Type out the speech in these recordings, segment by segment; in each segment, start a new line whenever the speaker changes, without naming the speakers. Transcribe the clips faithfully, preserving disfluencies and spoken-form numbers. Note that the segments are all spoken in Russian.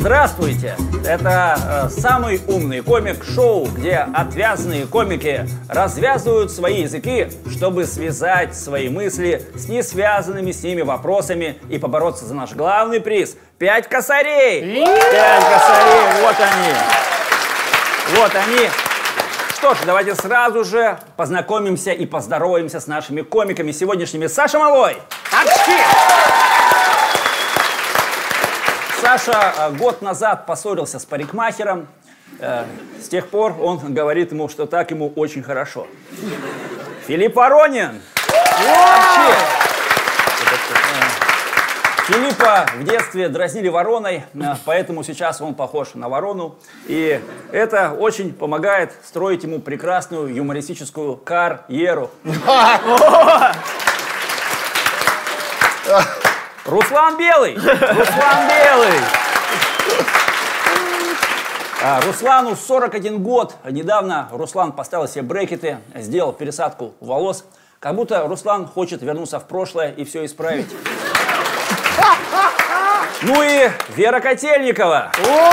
Здравствуйте! Это э, самый умный комик-шоу, где отвязные комики развязывают свои языки, чтобы связать свои мысли с несвязанными с ними вопросами и побороться за наш главный приз – пять косарей! Пять косарей, вот они! Вот они! Что ж, давайте сразу же познакомимся и поздороваемся с нашими комиками сегодняшними. Саша Малой! Саша год назад поссорился с парикмахером. С тех пор он говорит ему, что так ему очень хорошо. Филипп Воронин! Филиппа в детстве дразнили вороной, поэтому сейчас он похож на ворону. И это очень помогает строить ему прекрасную юмористическую карьеру. Руслан Белый! Руслан Белый! А, Руслану сорок один год. Недавно Руслан поставил себе брекеты, сделал пересадку волос. Как будто Руслан хочет вернуться в прошлое и все исправить. Ну и Вера Котельникова.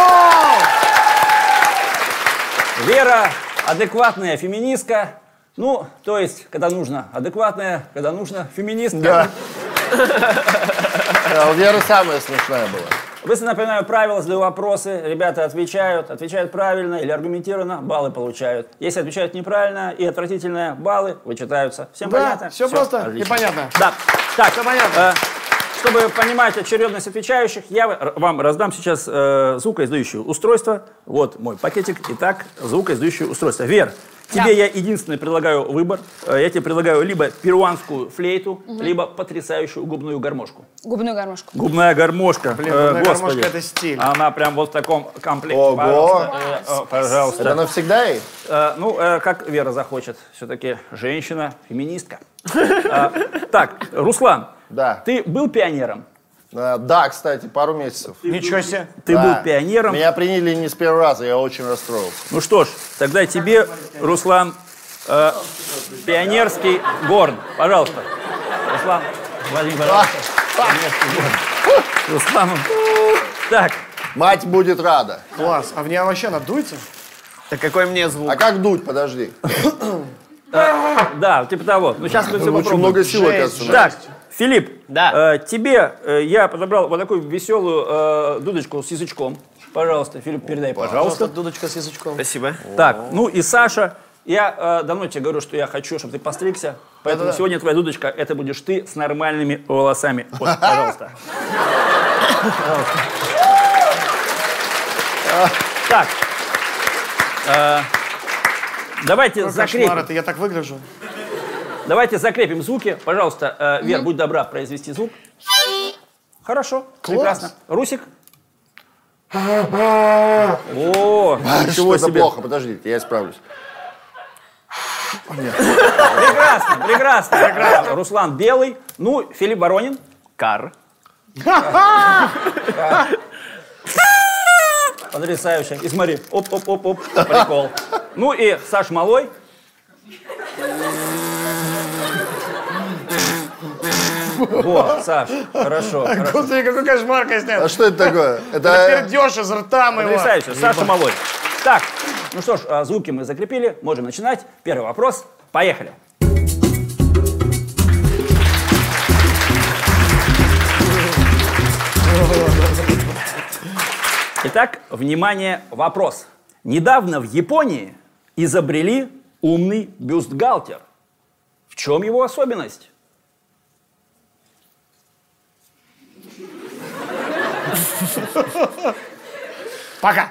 Вера адекватная феминистка. Ну, то есть, когда нужно адекватная, когда нужно феминистка.
Да. У Веры самая смешная была.
Быстро напоминаю правила, задаю вопросы. Ребята отвечают. Отвечают правильно или аргументированно, баллы получают. Если отвечают неправильно и отвратительно, баллы вычитаются. Всем
да,
понятно?
Все, все просто
отлично.
и понятно.
Да. Так,
все понятно.
Э, чтобы понимать очередность отвечающих, я вам раздам сейчас э, звукоиздающее устройство. Вот мой пакетик. Итак, звукоиздающее устройство. Вер, тебе да. я единственный предлагаю выбор. Я тебе предлагаю либо перуанскую флейту, угу. либо потрясающую губную гармошку.
Губную гармошку.
Губная гармошка.
Блин, губная
э,
гармошка — это стиль.
Она прям вот в таком комплекте.
Ого!
Пожалуйста. Э, э, пожалуйста.
Это навсегда ей?
Э, ну, э, как Вера захочет. Все-таки женщина, феминистка. э, так, Руслан,
да.
ты был пионером?
А, да, кстати, пару месяцев.
Ничего себе.
Ты
да.
был пионером.
Меня приняли не с первого раза, я очень расстроился.
Ну что ж, тогда тебе, Руслан, э, пионерский горн. Пожалуйста. Руслан, возьми, пожалуйста. Пионерский горн. Руслан. Так.
Мать будет рада.
Класс. А в нее вообще надуйте?
Так какой мне звук?
А как дуть, подожди.
Э, да, типа того. Ну сейчас мы все попробуем.
Очень много сил, оказывается.
Так, Филипп,
да.
э, тебе э, я подобрал вот такую веселую э, дудочку с язычком. Пожалуйста, Филипп, передай, пожалуйста.
Дудочка с язычком.
Спасибо.
Так, ну и Саша, я э, давно тебе говорю, что я хочу, чтобы ты постригся, поэтому
Да-да-да.
сегодня твоя дудочка, это будешь ты с нормальными волосами. Вот, пожалуйста. Так. Давайте закрепим.
Это я так выгляжу.
Давайте закрепим звуки. Пожалуйста, Вер, будь добра произвести звук. Хорошо, прекрасно. Русик. О,
Ничего
себе.
Это плохо, подождите, я исправлюсь.
Прекрасно, прекрасно, прекрасно. Руслан Белый. Ну, Филипп Воронин.
Кар.
Потрясающе. И смотри, оп-оп-оп-оп, прикол. Ну и Саш Малой. Вот, Саш, хорошо. хорошо.
Господи, какой кошмар, Костян.
А что это такое?
Это пердеж из рта моего.
Потрясающе, Саша Малой. Так, ну что ж, а, звуки мы закрепили, можем начинать. Первый вопрос, поехали. Итак, внимание, вопрос. Недавно в Японии изобрели умный бюстгальтер. В чем его особенность?
Пока.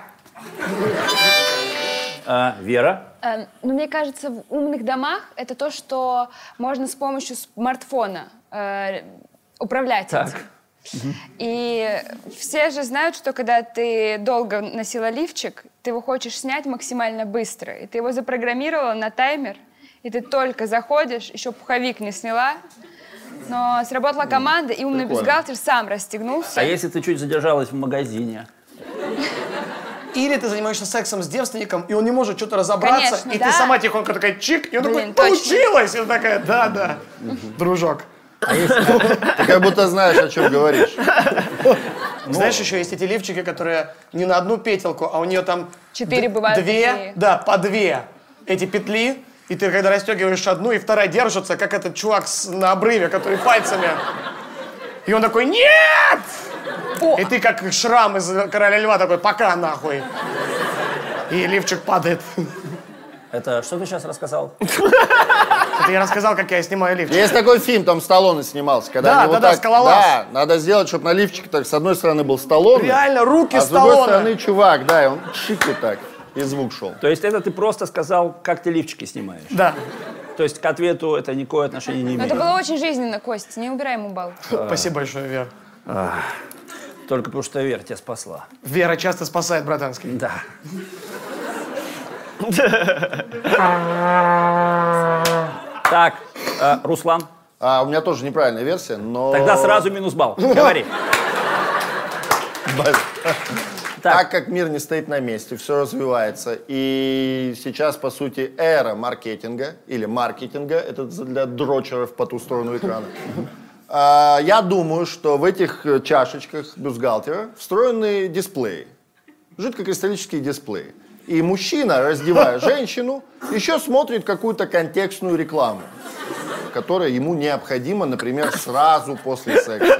А, Вера?
Эм, ну, мне кажется, в умных домах это то, что можно с помощью смартфона э, управлять
Так.
этим. И все же знают, что когда ты долго носила лифчик, ты его хочешь снять максимально быстро. И ты его запрограммировала на таймер, и ты только заходишь, еще пуховик не сняла, но сработала команда, и умный
Прикольно.
бюстгальтер сам расстегнулся.
А если ты чуть задержалась в магазине?
Или ты занимаешься сексом с девственником, и он не может что-то разобраться,
Конечно,
и
да.
ты сама тихонько такая чик, и он
Блин,
такой,
точно.
получилось! И он такая, да-да, дружок.
Ты как будто знаешь, о чем говоришь.
Знаешь, еще есть эти лифчики, которые не на одну петельку, а у нее там...
Четыре
д-
бывают
Две,
такие.
да, по две эти петли. И ты, когда расстегиваешь одну, и вторая держится, как этот чувак с- на обрыве, который пальцами... И он такой, нет!
О!
И ты как Шрам из «Короля льва» такой, пока нахуй. И лифчик падает.
Это что ты сейчас рассказал?
Это я рассказал, как я снимаю лифчик.
Есть такой фильм, там Сталлоне снимался, когда
Да,
они
да,
вот
да,
так...
«Скалолаз».
Да, надо сделать, чтобы на лифчике так с одной стороны был Сталлоне,
Реально, руки
а с другой
Сталлоне.
стороны чувак, да, и он чик и так, и звук шел.
То есть это ты просто сказал, как ты лифчики снимаешь.
Да.
То есть к ответу это никакое отношение не
Но
имеет.
это было очень жизненно, Кость, не убирай ему балл.
Спасибо большое, Вера.
Только потому что Вера тебя спасла.
Вера часто спасает, братанский.
Да. Так, э, Руслан,
А, у меня тоже неправильная версия, но...
тогда сразу минус балл. Говори.
Так как мир не стоит на месте, все развивается, и сейчас, по сути, эра маркетинга, или маркетинга, это для дрочеров по ту сторону экрана, А, я думаю, что в этих чашечках бюстгальтера встроены дисплеи, жидкокристаллические дисплеи. И мужчина, раздевая женщину, еще смотрит какую-то контекстную рекламу, которая ему необходима, например, сразу после секса.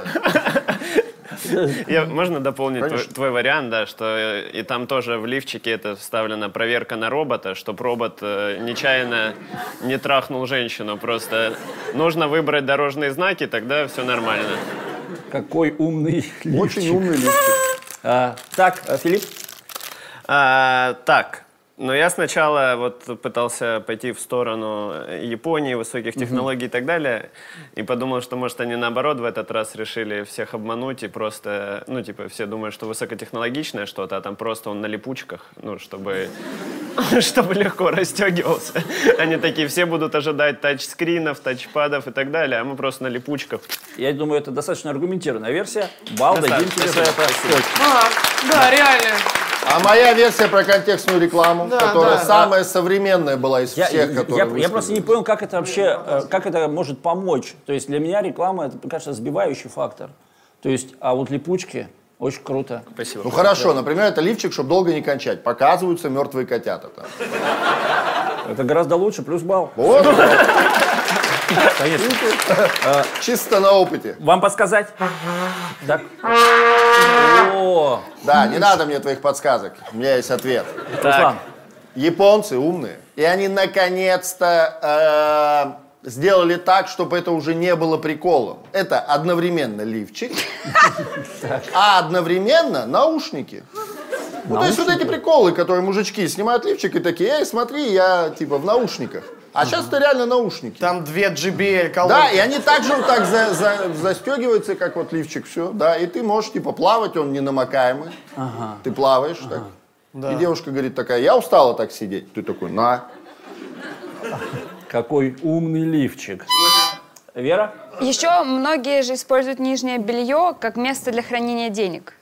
Я, можно дополнить твой,
Конечно.
твой вариант, да, что э, и там тоже в лифчике это вставлена проверка на робота, чтобы робот э, нечаянно не трахнул женщину. Просто нужно выбрать дорожные знаки, тогда все нормально.
Какой умный лифчик.
Очень умный лифчик.
А, так, э, Филипп,
А, так, но я сначала вот пытался пойти в сторону Японии, высоких технологий и так далее, и подумал, что, может, они наоборот в этот раз решили всех обмануть и просто, ну, типа, все думают, что высокотехнологичное что-то, а там просто он на липучках, ну, чтобы, чтобы легко расстегивался. Они такие, все будут ожидать тачскринов, тачпадов и так далее, а мы просто на липучках.
я думаю, это достаточно аргументированная версия. Балл дадим
Достаточно.
тебе за это. Точно.
А, да, реально.
А моя версия про контекстную рекламу,
Да,
которая
да.
самая современная была из
Я,
всех,
я-
которые
я просто не
высказались.
понял, как это вообще, э, как это может помочь. То есть для меня реклама, это, кажется, сбивающий фактор. То есть, а вот липучки очень круто.
Спасибо.
Ну хорошо, например, это лифчик, чтобы долго не кончать. Показываются мертвые котята там.
Это гораздо лучше, плюс балл.
Вот,
Конечно.
чисто на опыте.
Вам подсказать? Так. О,
Да, не надо мне твоих подсказок. У меня есть ответ.
Руслан,
Японцы умные. И они наконец-то э, сделали так, чтобы это уже не было приколом. Это одновременно лифчик, а одновременно наушники. Ну, то есть вот эти приколы, которые мужички снимают лифчик и такие, эй, смотри, я типа в наушниках. А сейчас это реально наушники.
Там две джей би эл колонки.
Да, и они также вот так за- за- застегиваются, как вот лифчик, все, да, и ты можешь, типа, плавать, он ненамокаемый, ты плаваешь, так, и девушка говорит такая, я устала так сидеть, ты такой, на.
какой умный лифчик. Вера?
Еще многие же используют нижнее белье как место для хранения денег.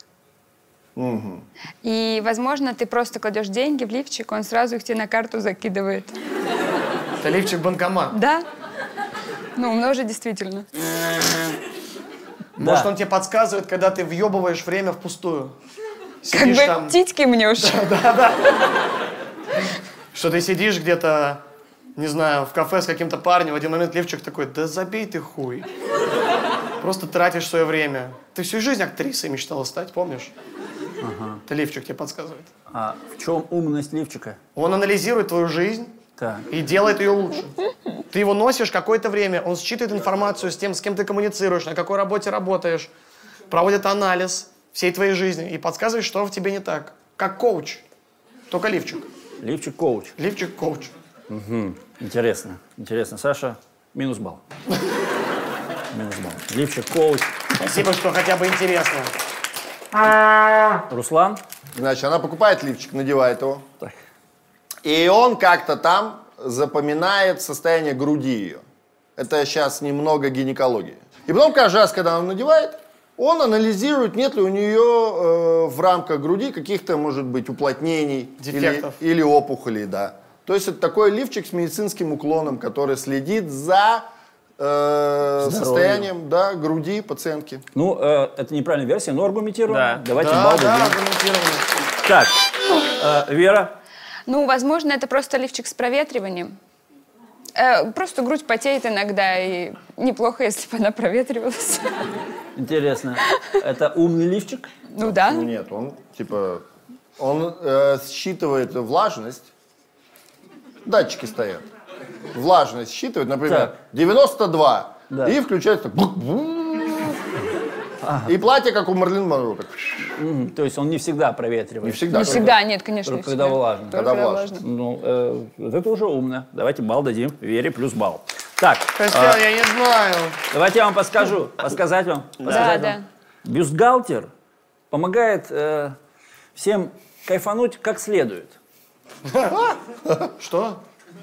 И, возможно, ты просто кладешь деньги в лифчик, он сразу их тебе на карту закидывает.
Это лифчик-банкомат.
Да? Ну, множе действительно.
Может,
Да.
он тебе подсказывает, когда ты въебываешь время впустую.
Как
Сидишь
бы
там,
титьки мнешь.
что ты сидишь где-то, не знаю, в кафе с каким-то парнем, в один момент лифчик такой, да забей ты хуй. Просто тратишь свое время. Ты всю жизнь актрисой мечтала стать, помнишь? Это лифчик тебе подсказывает.
А в чем умность лифчика?
Он анализирует твою жизнь
Так.
и делает ее лучше. Ты его носишь какое-то время, он считывает информацию с тем, с кем ты коммуницируешь, на какой работе работаешь, проводит анализ всей твоей жизни и подсказывает, что в тебе не так. Как коуч, только лифчик.
Лифчик-коуч.
Лифчик-коуч.
Интересно. Интересно. Саша, минус балл. Минус балл. Лифчик-коуч.
Спасибо, что хотя бы интересно.
Руслан?
Значит, она покупает лифчик, надевает его,
Так.
и он как-то там запоминает состояние груди ее. Это сейчас немного гинекологии. И потом каждый раз, когда он надевает, он анализирует, нет ли у нее э, в рамках груди каких-то, может быть, уплотнений или,
Дефектов.
или опухолей, да. То есть это такой лифчик с медицинским уклоном, который следит за э, э, состоянием, да, груди, пациентки.
Ну, э, это неправильная версия, но аргументированно.
Да.
Давайте
Да,
балл
да,
дадим.
аргументированно.
Так, э, Вера.
Ну, возможно, это просто лифчик с проветриванием. Э, просто грудь потеет иногда, и неплохо, если бы она проветривалась.
Интересно, это умный лифчик?
Ну да.
Ну нет, он типа, он э, считывает влажность. Датчики стоят. Влажность считывает, например,
Так.
девяносто два.
Да.
И включается. И платье, как у Марлин Монро. так.
М, то есть он не всегда проветривает.
Не всегда.
Не всегда, нет, конечно, не
Только когда
всегда.
влажно.
Только
Когда влажно.
Ну, э, вот это уже умно. Давайте балл дадим Вере плюс балл. Так,
Костян,
э,
я не знаю.
давайте я вам подскажу. Подсказать вам?
Да,
Подсказать
да.
вам? Бюстгальтер помогает э, всем кайфануть как следует.
Что?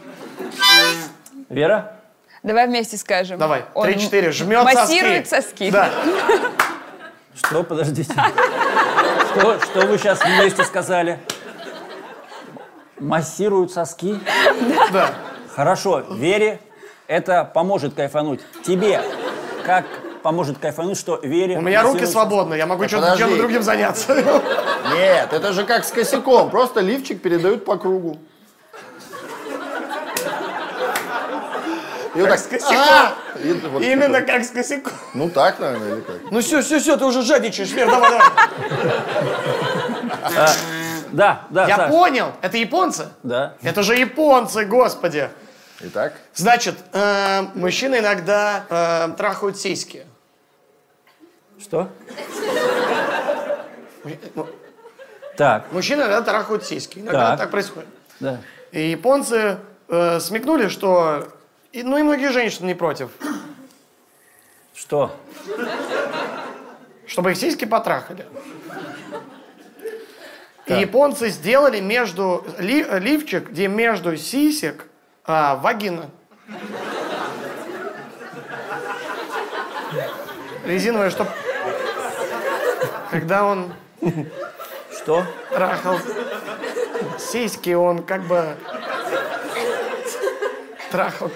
Вера?
Давай вместе скажем.
Давай,
Он
три-четыре, жмет
массирует
соски.
соски.
Да.
Что? Подождите. Что, что вы сейчас вместе сказали? Массируют соски?
Да.
Хорошо, Вере это поможет кайфануть. Тебе как поможет кайфануть, что Вере...
У меня руки
массируют
свободны, я могу
Да
чем-то
подожди.
чем-то другим заняться.
Нет, это же как с косяком. Просто лифчик передают по кругу. И вот так,
с косяком.
«А!» И вот
Именно
такой.
как с косяком.
Ну так, наверное, или как?
Ну все, все, все, ты уже жадничаешь, Вер, давай, давай.
Да, да,
Я
Саш.
понял, это японцы?
Да.
Это же японцы, господи.
Итак,
Значит, э, мужчины иногда э, трахают сиськи.
Что?
Ну,
Так,
Мужчины иногда трахают сиськи. Иногда
Так.
так происходит.
да.
И японцы э, смекнули, что... и- ну и многие женщины не против.
Что?
Чтобы их сиськи потрахали. И японцы сделали между ли- лифчик, где между сисек а, вагина. Резиновая, чтобы... Когда он
Что?
трахал сиськи, он как бы трахал...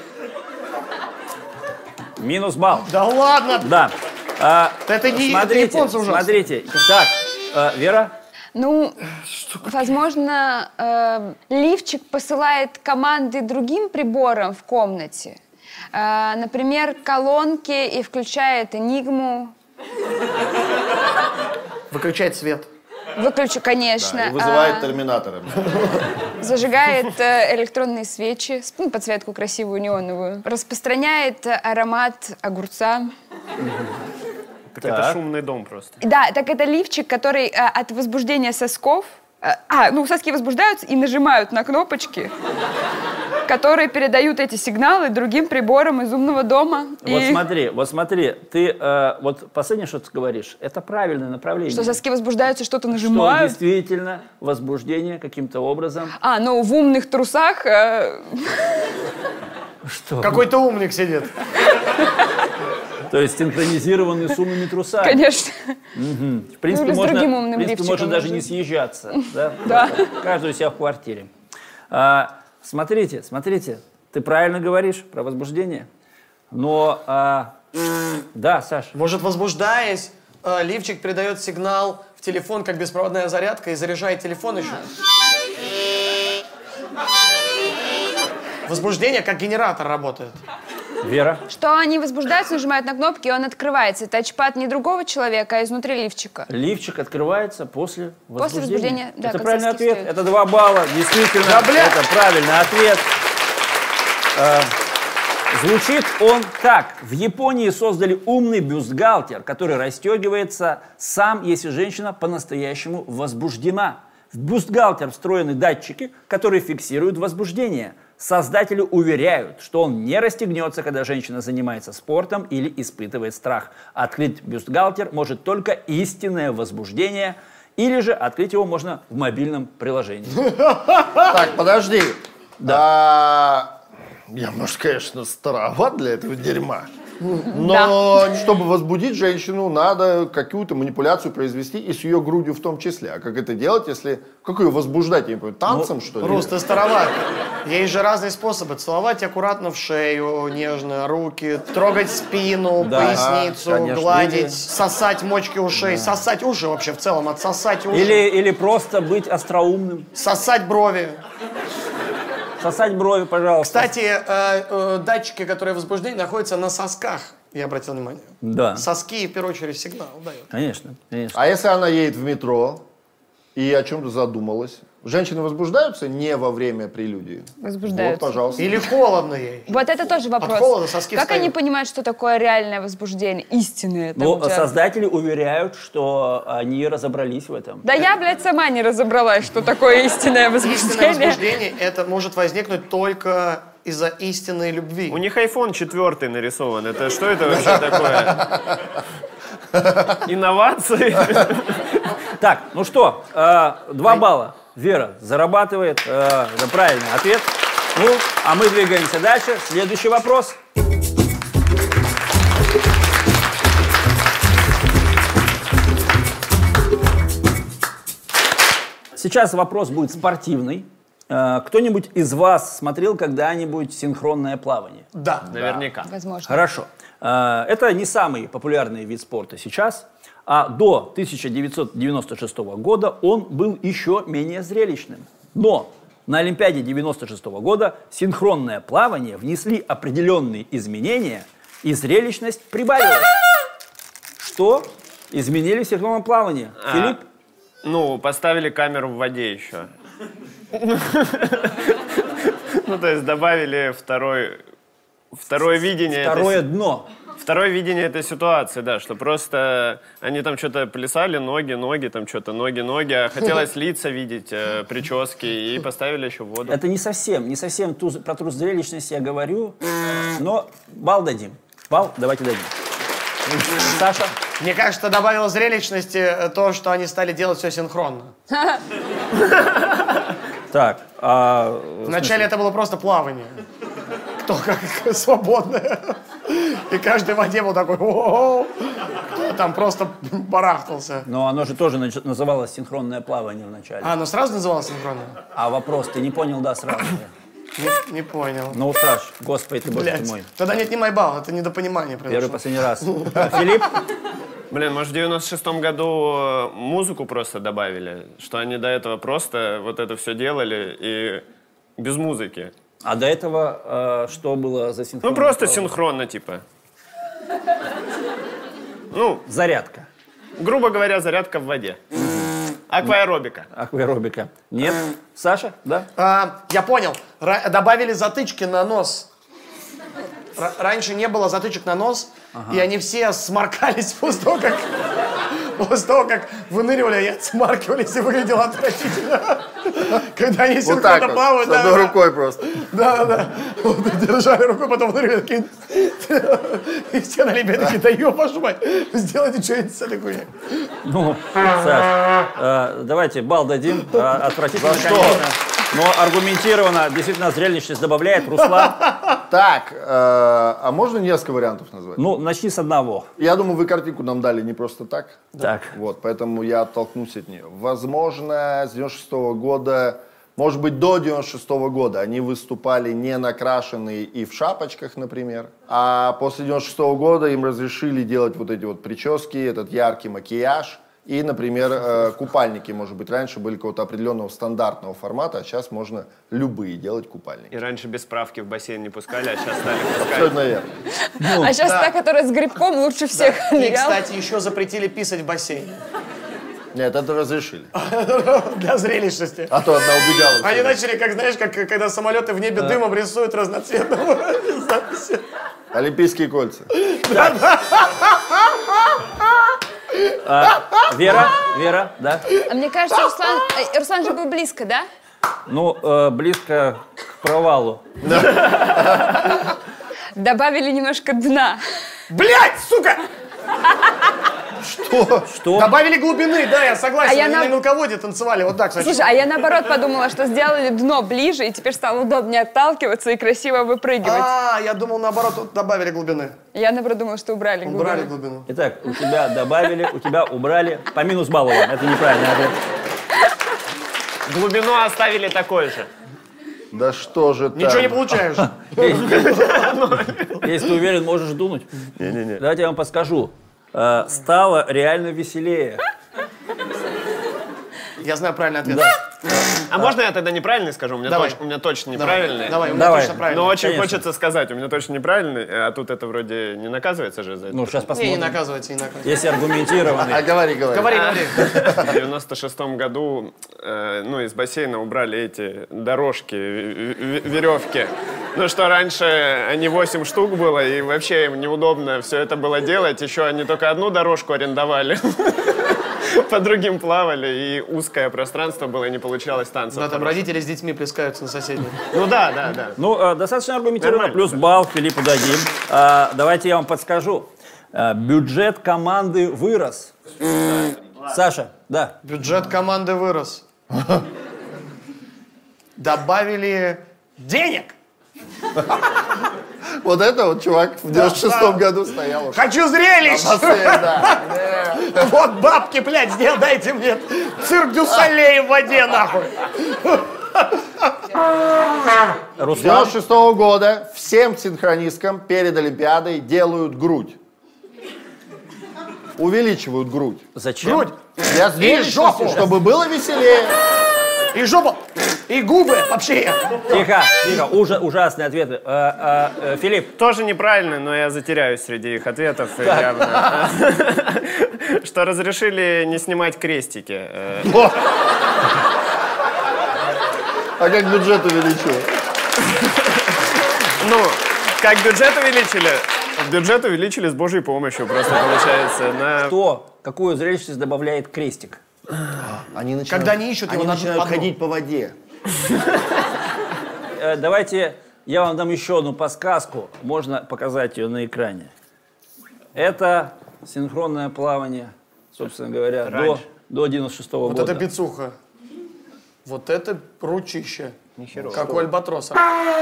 Минус балл.
Да ладно!
Да. А,
Это не- это
смотрите,
японцы ужасно.
смотрите. Так, э, Вера?
Ну, возможно, э, лифчик посылает команды другим приборам в комнате. Э, например, колонки и включает энигму.
Выключать свет.
Выключу, конечно.
и вызывает
А,
терминатора.
зажигает э, электронные свечи, с- ну, подсветку красивую неоновую. Распространяет э, аромат огурца.
Так это шумный дом просто.
Да, так это лифчик, который э, от возбуждения сосков... э, а, ну, соски возбуждаются и нажимают на кнопочки, которые передают эти сигналы другим приборам из умного дома.
Вот
И
смотри, вот смотри, ты э, вот последнее, что ты говоришь, это правильное направление.
что соски возбуждаются, что-то
Что
нажимают.
действительно возбуждение каким-то образом.
А, ну, в умных трусах... э,
Что?
Какой-то умник сидит.
То есть синхронизированный с умными трусами.
конечно.
В принципе,
Ну, или с
можно,
другим умным
в принципе,
лифчиком
можно даже
может.
не съезжаться. Да?
Да.
Каждый у себя в квартире. А, смотрите, смотрите, ты правильно говоришь про возбуждение, но... а, да, Саш,
Может, возбуждаясь, э, лифчик передает сигнал в телефон, как беспроводная зарядка, и заряжает телефон еще. Возбуждение как генератор работает.
Вера.
Что они возбуждаются, нажимают на кнопки, и он открывается. Тачпад не другого человека, а изнутри лифчика.
Лифчик открывается после возбуждения.
После возбуждения, да,
Это
как
правильный
соски
ответ.
встают.
Это два балла. Действительно,
Да, бля!
это правильный ответ. Э, Звучит он так. В Японии создали умный бюстгальтер, который расстегивается сам, если женщина по-настоящему возбуждена. В бюстгальтер встроены датчики, которые фиксируют возбуждение. Создатели уверяют, что он не расстегнется, когда женщина занимается спортом или испытывает страх. Открыть бюстгальтер может только истинное возбуждение, или же открыть его можно в мобильном приложении.
Так, подожди. Да. Я, может, конечно, староват для этого дерьма. Но чтобы возбудить женщину, надо какую-то манипуляцию произвести и с ее грудью в том числе. А как это делать, если... Как ее возбуждать? Я не понимаю, танцем, что ли?
Рус, ты староват. Есть же разные способы. Целовать аккуратно в шею, нежно, руки, трогать спину,
Да.
поясницу,
А, конечно.
гладить,
Или-
сосать мочки ушей, сосать уши вообще в целом, отсосать уши,
Или, или просто быть остроумным.
сосать брови.
Сосать брови, пожалуйста.
Кстати, э, э, датчики, которые возбуждения, находятся на сосках. Я обратил внимание.
Да,
Соски, в первую очередь, сигнал дают.
конечно, конечно.
А если она едет в метро и о чем-то задумалась? Женщины возбуждаются не во время прелюдии?
Возбуждаются.
Вот, пожалуйста.
Или холодно ей.
Вот это тоже вопрос.
холода соски
Как
встают.
они понимают, что такое реальное возбуждение, истинное? там
Ну,
у тебя?
создатели уверяют, что они разобрались в этом.
Да я, блядь, сама не разобралась, что такое истинное
Истинное
возбуждение.
возбуждение, это может возникнуть только из-за истинной любви.
У них айфон четвертый нарисован. Это что это вообще такое? Инновации?
Так, ну что, э, два балла. Вера зарабатывает. Э, это правильный ответ. Ну, а мы двигаемся дальше. Следующий вопрос. Сейчас вопрос будет спортивный. Э, Кто-нибудь из вас смотрел когда-нибудь синхронное плавание?
Да.
Наверняка.
Возможно.
Хорошо. Э, Это не самый популярный вид спорта сейчас, а до тысяча девятьсот девяносто шестого года он был еще менее зрелищным. Но на Олимпиаде девяносто шестого года синхронное плавание внесли определенные изменения, и зрелищность прибавилась. Что изменили в синхронном плавании?
А,
Филипп?
Ну, поставили камеру в воде еще. Ну, то есть добавили второй, второе видение.
Второе
этой си-
дно.
Второе видение этой ситуации, да, что просто они там что-то плясали, ноги, ноги, там что-то, ноги, ноги, а хотелось лица видеть, э, прически, и поставили еще в воду.
Это не совсем, не совсем ту, про ту зрелищность я говорю, но бал дадим. Бал давайте дадим. Саша?
Мне кажется, добавило зрелищности э, то, что они стали делать все синхронно.
Так, а,
Вначале это было просто плавание. Кто как свободное. И каждый в воде был такой, о-о-о. Кто там просто барахтался.
но оно же тоже нач- называлось синхронное плавание вначале.
А, оно сразу называлось синхронно?
А вопрос ты не понял, да, сразу же?
Не, не понял.
Ну, Саш, господи ты, боже ты
Блядь.
мой.
Тогда не отнимай балл, это недопонимание
Первый,
произошло.
последний раз. А, Филипп?
Блин, может, в девяносто шестом году э, музыку просто добавили, что они до этого просто вот это все делали и без музыки.
А до этого э, что было за синхронное
Ну, просто
плавание?
синхронно, типа. Ну,
Зарядка.
грубо говоря, зарядка в воде. Акваэробика.
Акваэробика. Нет? Саша, да?
А, я понял. Ра- добавили затычки на нос. Р- раньше не было затычек на нос, и они все сморкались после того, как, после того, как выныривали, и отсмаркивались, и выглядело отвратительно. Когда они
Вот так
синхронно
вот,
плавают,
с
да,
одной
да,
рукой просто.
да, да, да. Вот, держали рукой, потом выныривали, такие... И все на Олимпиаде такие, да ё, вашу мать, сделайте что-нибудь с этой хуйней.
Ну, Саш, э, давайте бал дадим. Э, отвратительно,
За что?
конечно. Но аргументированно, действительно, зрелищность добавляет. Руслан,
Так, э, а можно несколько вариантов назвать?
ну, начни с одного.
Я думаю, вы картинку нам дали не просто так.
Так.
Вот, поэтому я оттолкнусь от нее. Возможно, с девяносто шестого года, может быть, до девяносто шестого года они выступали не накрашенные и в шапочках, например. А после девяносто шестого года им разрешили делать вот эти вот прически, этот яркий макияж. И, например, э, купальники, может быть, раньше были какого-то определенного стандартного формата, а сейчас можно любые делать купальники.
И раньше без справки в бассейн не пускали, а сейчас стали пускать.
Абсолютно верно.
А сейчас
да.
та, которая с грибком, лучше всех
И,
ныряла.
кстати, еще запретили писать в бассейне.
Нет, это разрешили.
Для зрелищности.
А то одна убегала.
Они начали, как знаешь, как когда самолеты в небе дымом рисуют разноцветным записи.
Олимпийские кольца.
А, Вера, Вера, да?
А мне кажется, Руслан, э, Руслан же был близко, да?
Ну, э, близко к провалу.
Добавили немножко дна.
Блять, сука!
Что?
Что?
Добавили глубины, да, я согласен.
А я
Они
на-
на мелководье танцевали вот так, значит.
Слушай, а я наоборот подумала, что сделали дно ближе, и теперь стало удобнее отталкиваться и красиво выпрыгивать.
А, я думал, наоборот, вот добавили глубины.
Я наоборот думала, что убрали глубину.
Убрали глубину.
Итак, у тебя добавили, у тебя убрали. По минус баллу вам. Это неправильный ответ.
Глубину оставили такой же.
Да что же
Ничего
там?
не получаешь.
Если ты уверен, можешь дунуть.
Не-не-не.
Давайте я вам подскажу. Э, Стало реально веселее.
Я знаю правильный ответ.
А можно я тогда неправильный скажу? У меня,
Давай.
точ- у меня точно
Давай,
неправильный.
давай, у меня
Давай.
точно правильно.
Но очень
Конечно.
хочется сказать, у меня точно неправильный, а тут это вроде не наказывается же за это.
Ну, сейчас
Не, не
посмотрим.
наказывайте, не наказывайте.
Если аргументированный.
А говори, говори.
Говори, говори.
В девяносто шестом году э, ну, из бассейна убрали эти дорожки, в- в- веревки. Ну что, раньше они восемь штук было, и вообще им неудобно все это было делать. Еще они только одну дорожку арендовали. По другим плавали, и узкое пространство было, и не получалось танцев.
Да, там родители с детьми плескаются на соседней.
Ну да, да, да.
Ну, э, достаточно аргументированно.
Нормально,
Плюс балл Филиппу дадим. А, давайте я вам подскажу. А, бюджет команды вырос. Саша, да.
Бюджет команды вырос. Добавили денег.
Вот это вот чувак в девяносто шестом году стоял. уж.
Хочу зрелищ.
Бассейн, да.
Вот бабки, блядь, сдел- дайте мне цирк дю солей в воде, нахуй.
С
Руслан,
девяносто шестого года всем синхронисткам перед Олимпиадой делают грудь. Увеличивают грудь.
зачем?
Грудь.
Для зрелищности,
жопу.
чтобы было веселее.
И жопу. И губы вообще.
Тихо, тихо. Ужа- ужасные ответы. А, а, э, Филипп,
Тоже неправильный, но я затеряюсь среди их ответов. и явно. Что разрешили не снимать крестики. Э,
А как бюджет увеличил?
Ну, как бюджет увеличили? Бюджет увеличили с Божьей помощью, просто получается. На...
кто, какую зрелищность добавляет крестик?
Они начинают,
Когда они ищут его
они
на
начинают
по дну.
ходить по воде.
Э, давайте я вам дам еще одну подсказку. Можно показать ее на экране. Это синхронное плавание, собственно говоря, до,
Раньше.
до девяносто шестого
Вот
года.
это пиццуха. Вот это ручище. Как у альбатроса.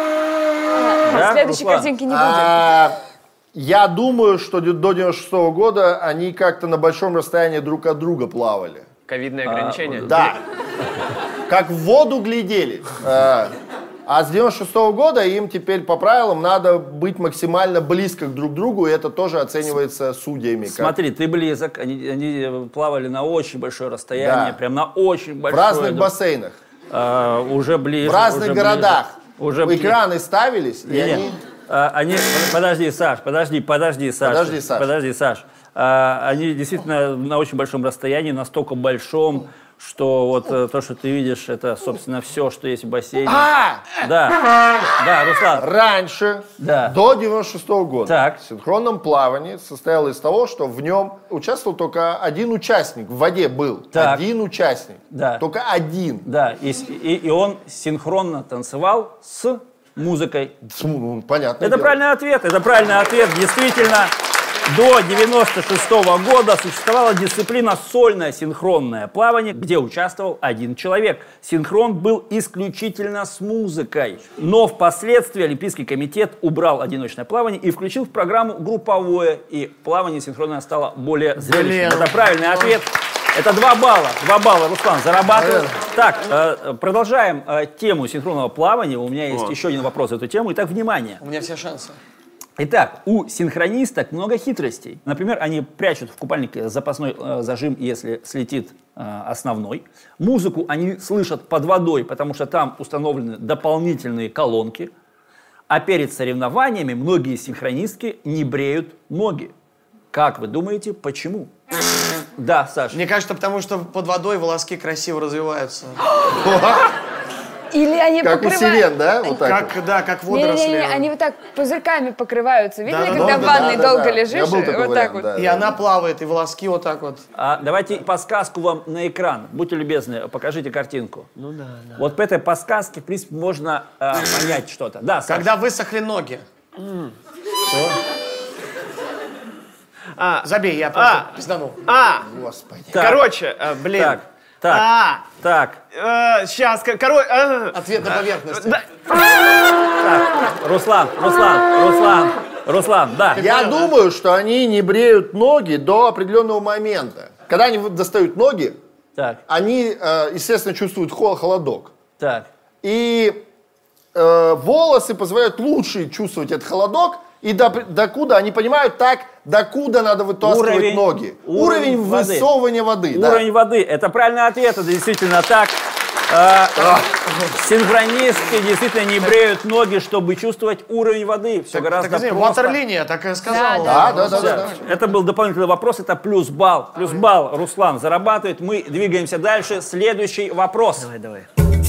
Да,
Следующей
Руслан?
картинки не будет.
А, я думаю, что до девяносто шестого года они как-то на большом расстоянии друг от друга плавали.
Ковидные ограничения?
Да. Как в воду глядели. А, а с девяносто шестого года им теперь по правилам надо быть максимально близко друг к другу, и это тоже оценивается судьями. как
Смотри, ты близок, они, они плавали на очень большое расстояние,
Да.
прям на очень
в
большое.
разных
да.
бассейнах,
А, уже ближе.
в разных
уже
городах.
ближе. Уже ближе.
Экраны ставились, и
Не-не.
они...
А, они, подожди, Саш, подожди, подожди, Саш.
Подожди, Саш.
Подожди, Саш. А, они действительно на очень большом расстоянии, настолько большом, что вот э, то, что ты видишь, это, собственно, все, что есть в бассейне.
А!
Да, да, Руслан.
Раньше,
Да.
до девяносто шестого года,
Так.
в синхронном плавании состояло из того, что в нем участвовал только один участник. В воде был
Так.
один участник.
Да.
Только один.
Да, и, с- и, и он синхронно танцевал с музыкой.
Ну, понятно.
Это правильный ответ, это правильный ответ. Действительно, до девяносто шестого года существовала дисциплина сольное синхронное плавание, где участвовал один человек. Синхрон был исключительно с музыкой. Но впоследствии Олимпийский комитет убрал одиночное плавание и включил в программу групповое. И плавание синхронное стало более зрелищным.
Блин.
Это правильный ответ. Это два балла. Два балла, Руслан, зарабатывает. Так, э, продолжаем э, тему синхронного плавания. У меня есть
О.
еще один вопрос на эту тему. Итак, внимание.
У меня все шансы.
Итак, у синхронисток много хитростей. Например, они прячут в купальнике запасной э, зажим, если слетит э, основной. Музыку они слышат под водой, потому что там установлены дополнительные колонки. А перед соревнованиями многие синхронистки не бреют ноги. Как вы думаете, почему? Да, Саша.
Мне кажется, потому что под водой волоски красиво развиваются.
Или они
Как у
покрывают...
сирен, да? Вот так вот.
Как, да, как
Не-не-не,
водоросли.
они вот так пузырьками покрываются. Видели,
Да-да-да,
когда в
да-да,
ванной
да-да.
долго
Я
лежишь?
был такой
Вот так
вариант,
вот.
да.
И она плавает, и волоски вот так вот.
А, давайте подсказку вам на экран. Будьте любезны, покажите картинку. Ну да, да. Вот по этой подсказке, в принципе, можно э, понять что-то. Да, Саша.
Когда высохли ноги.
А,
Забей, я просто
А.
пизданул.
а,
Господи.
Так.
короче, э, блин.
Так, так,
А,
так,
сейчас, короче.
Ответ на поверхности.
Да.
Руслан, Руслан, Руслан, Руслан, да.
Я думаю, что они не бреют ноги до определенного момента. Когда они вот достают ноги,
Так,
они, э, естественно, чувствуют хо- холодок.
так.
И э, волосы позволяют лучше чувствовать этот холодок. И до, докуда, они понимают так, докуда надо вытаскивать
Уровень-
ноги.
уровень
Уровень
воды.
высовывания воды. да.
Уровень воды. Это правильный ответ, это действительно так. Э, Синхронисты действительно не бреют ноги, чтобы чувствовать уровень воды. Все гораздо
Так, извини,
просто.
ватерлиния, так и сказал.
Да, да, да, да, да.
Это был дополнительный вопрос, это плюс балл. Плюс балл Руслан зарабатывает. Мы двигаемся дальше. Следующий вопрос.
Давай, давай.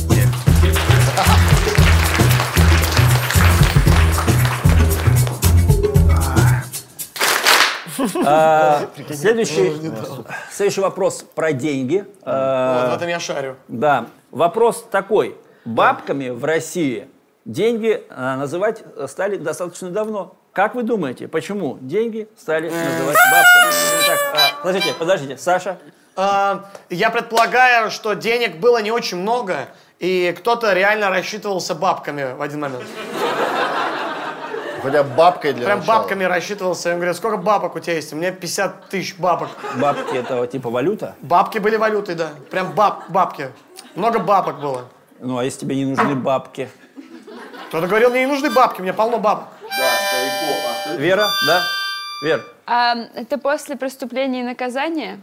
А, Следующий, следующий вопрос про деньги. А,
Вот в этом я шарю.
Да, вопрос такой. Бабками в России деньги а, называть стали достаточно давно. Как вы думаете, почему деньги стали называть бабками? Так, а, подождите, подождите, Саша.
А, я предполагаю, что денег было не очень много, и кто-то реально рассчитывался бабками в один момент.
Хотя бабкой для
Прям
начала.
бабками рассчитывался. Он говорит, сколько бабок у тебя есть? У меня пятьдесят тысяч бабок.
Бабки это типа валюта?
Бабки были валютой, да. Прям баб, бабки. Много бабок было.
Ну, а если тебе не нужны бабки?
Кто-то говорил, мне не нужны бабки, у меня полно бабок.
Да, стариков.
Вера, да? Вер,
А, это после преступления и наказания.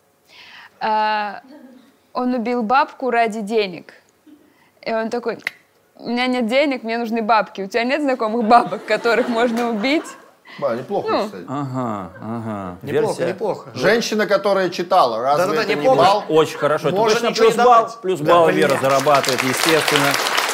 А, он убил бабку ради денег. И он такой, у меня нет денег, мне нужны бабки. У тебя нет знакомых бабок, которых можно убить?
Ба, неплохо,
Ну.
кстати.
ага, ага.
Неплохо,
Версия.
неплохо.
Женщина, которая читала, разве
Да-да-да,
это не
неплохо.
балл?
Очень хорошо. Это
Можно
точно
ничего не
плюс балл.
давать.
Плюс
Да,
балл
блин.
Вера зарабатывает, естественно.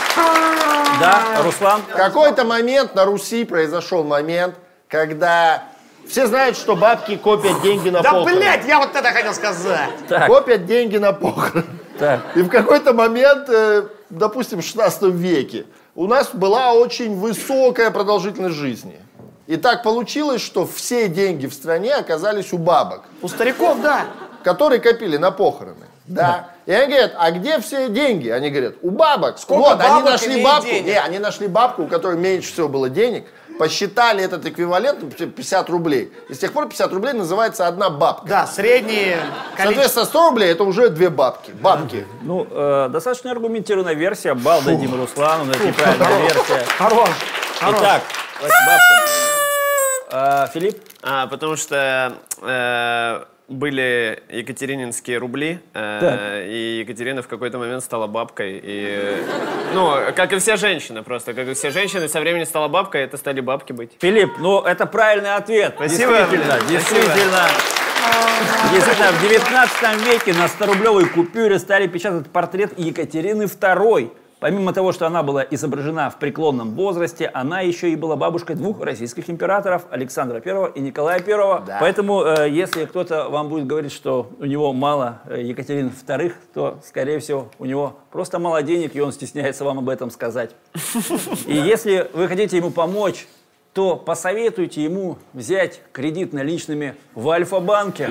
Да, Руслан?
В какой-то момент на Руси произошел момент, когда все знают, что бабки копят деньги на
Да,
похороны.
блядь, я вот это хотел сказать.
Так,
Копят деньги на похороны.
так.
И в какой-то момент, э, допустим, в шестнадцатом веке, у нас была очень высокая продолжительность жизни. И так получилось, что все деньги в стране оказались у бабок,
У стариков, да.
которые копили на похороны. Да. И они говорят, а где все деньги? Они говорят, у бабок.
Сколько
вот, они
бабок
нашли
имеет
бабку.
денег?
Не, они нашли бабку, у которой меньше всего было денег, посчитали этот эквивалент, ну, пятьдесят рублей. И с тех пор пятьдесят рублей называется одна бабка.
Да, средние количество.
Соответственно, сто рублей это уже две бабки. Бабки.
Ну, э, достаточно аргументированная версия. Балл дадим Руслану, но это неправильная версия.
Хорош. Хорош.
Итак, с бабками. А, Филипп?
А, потому что э, были екатерининские рубли, э, и Екатерина в какой-то момент стала бабкой. И, э, ну, как и все женщины просто. Как и все женщины, со временем стала бабкой, это стали бабки быть.
Филипп, ну это правильный ответ.
Спасибо.
Действительно,
Спасибо.
действительно. Действительно, в девятнадцатом веке на сторублевой купюре стали печатать портрет Екатерины второй. Помимо того, что она была изображена в преклонном возрасте, она еще и была бабушкой двух российских императоров, Александра Первого и Николая Первого.
Да.
Поэтому, э, если кто-то вам будет говорить, что у него мало э, Екатерин вторых, то, скорее всего, у него просто мало денег, и он стесняется вам об этом сказать. И если вы хотите ему помочь, то посоветуйте ему взять кредит наличными в Альфа-банке.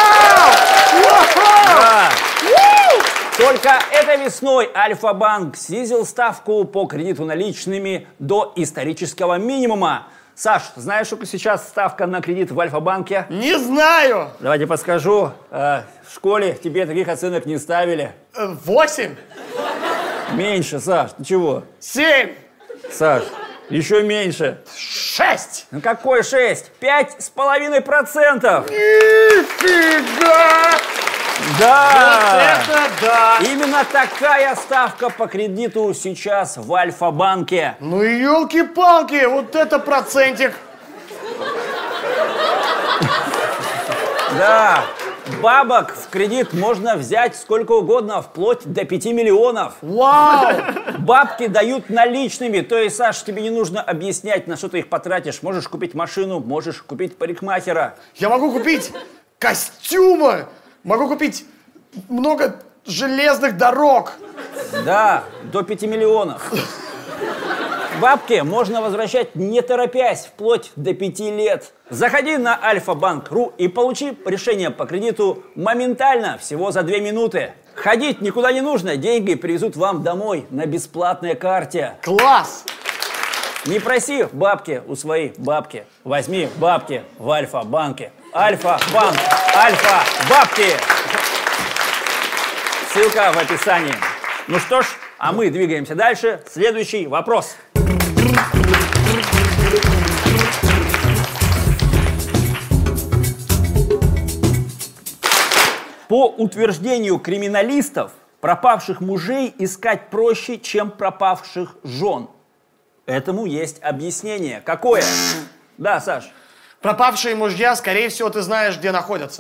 Да. Только этой весной Альфа-банк снизил ставку по кредиту наличными до исторического минимума. Саш, знаешь, сколько сейчас ставка на кредит в Альфа-банке?
Не знаю.
Давайте подскажу. Э, в школе тебе таких оценок не ставили.
Э, Восемь.
Меньше, Саш. Ты чего?
Семь.
Саш, еще меньше.
Шесть.
Ну какой шесть? Пять с половиной процентов.
Нифига!
Да!
Это да.
Именно такая ставка по кредиту сейчас в Альфа-банке.
Ну и елки-палки, вот это процентик.
Да, бабок в кредит можно взять сколько угодно, вплоть до пяти миллионов.
Вау.
Бабки дают наличными, то есть, Саш, тебе не нужно объяснять, на что ты их потратишь. Можешь купить машину, можешь купить парикмахера.
Я могу купить костюмы. Могу купить много железных дорог.
Да, до пяти миллионов. бабки можно возвращать не торопясь, вплоть до пяти лет. Заходи на альфа-банк точка ру и получи решение по кредиту моментально, всего за две минуты. Ходить никуда не нужно, деньги привезут вам домой на бесплатной карте.
Класс!
Не проси бабки у своей бабки. Возьми бабки в Альфа-банке. Альфа-банк. Альфа-бабки. Ссылка в описании. Ну что ж, а мы двигаемся дальше. Следующий вопрос. По утверждению криминалистов, пропавших мужей искать проще, чем пропавших жен. Этому есть объяснение. Какое? Да, Саш.
Пропавшие мужья, скорее всего, ты знаешь, где находятся.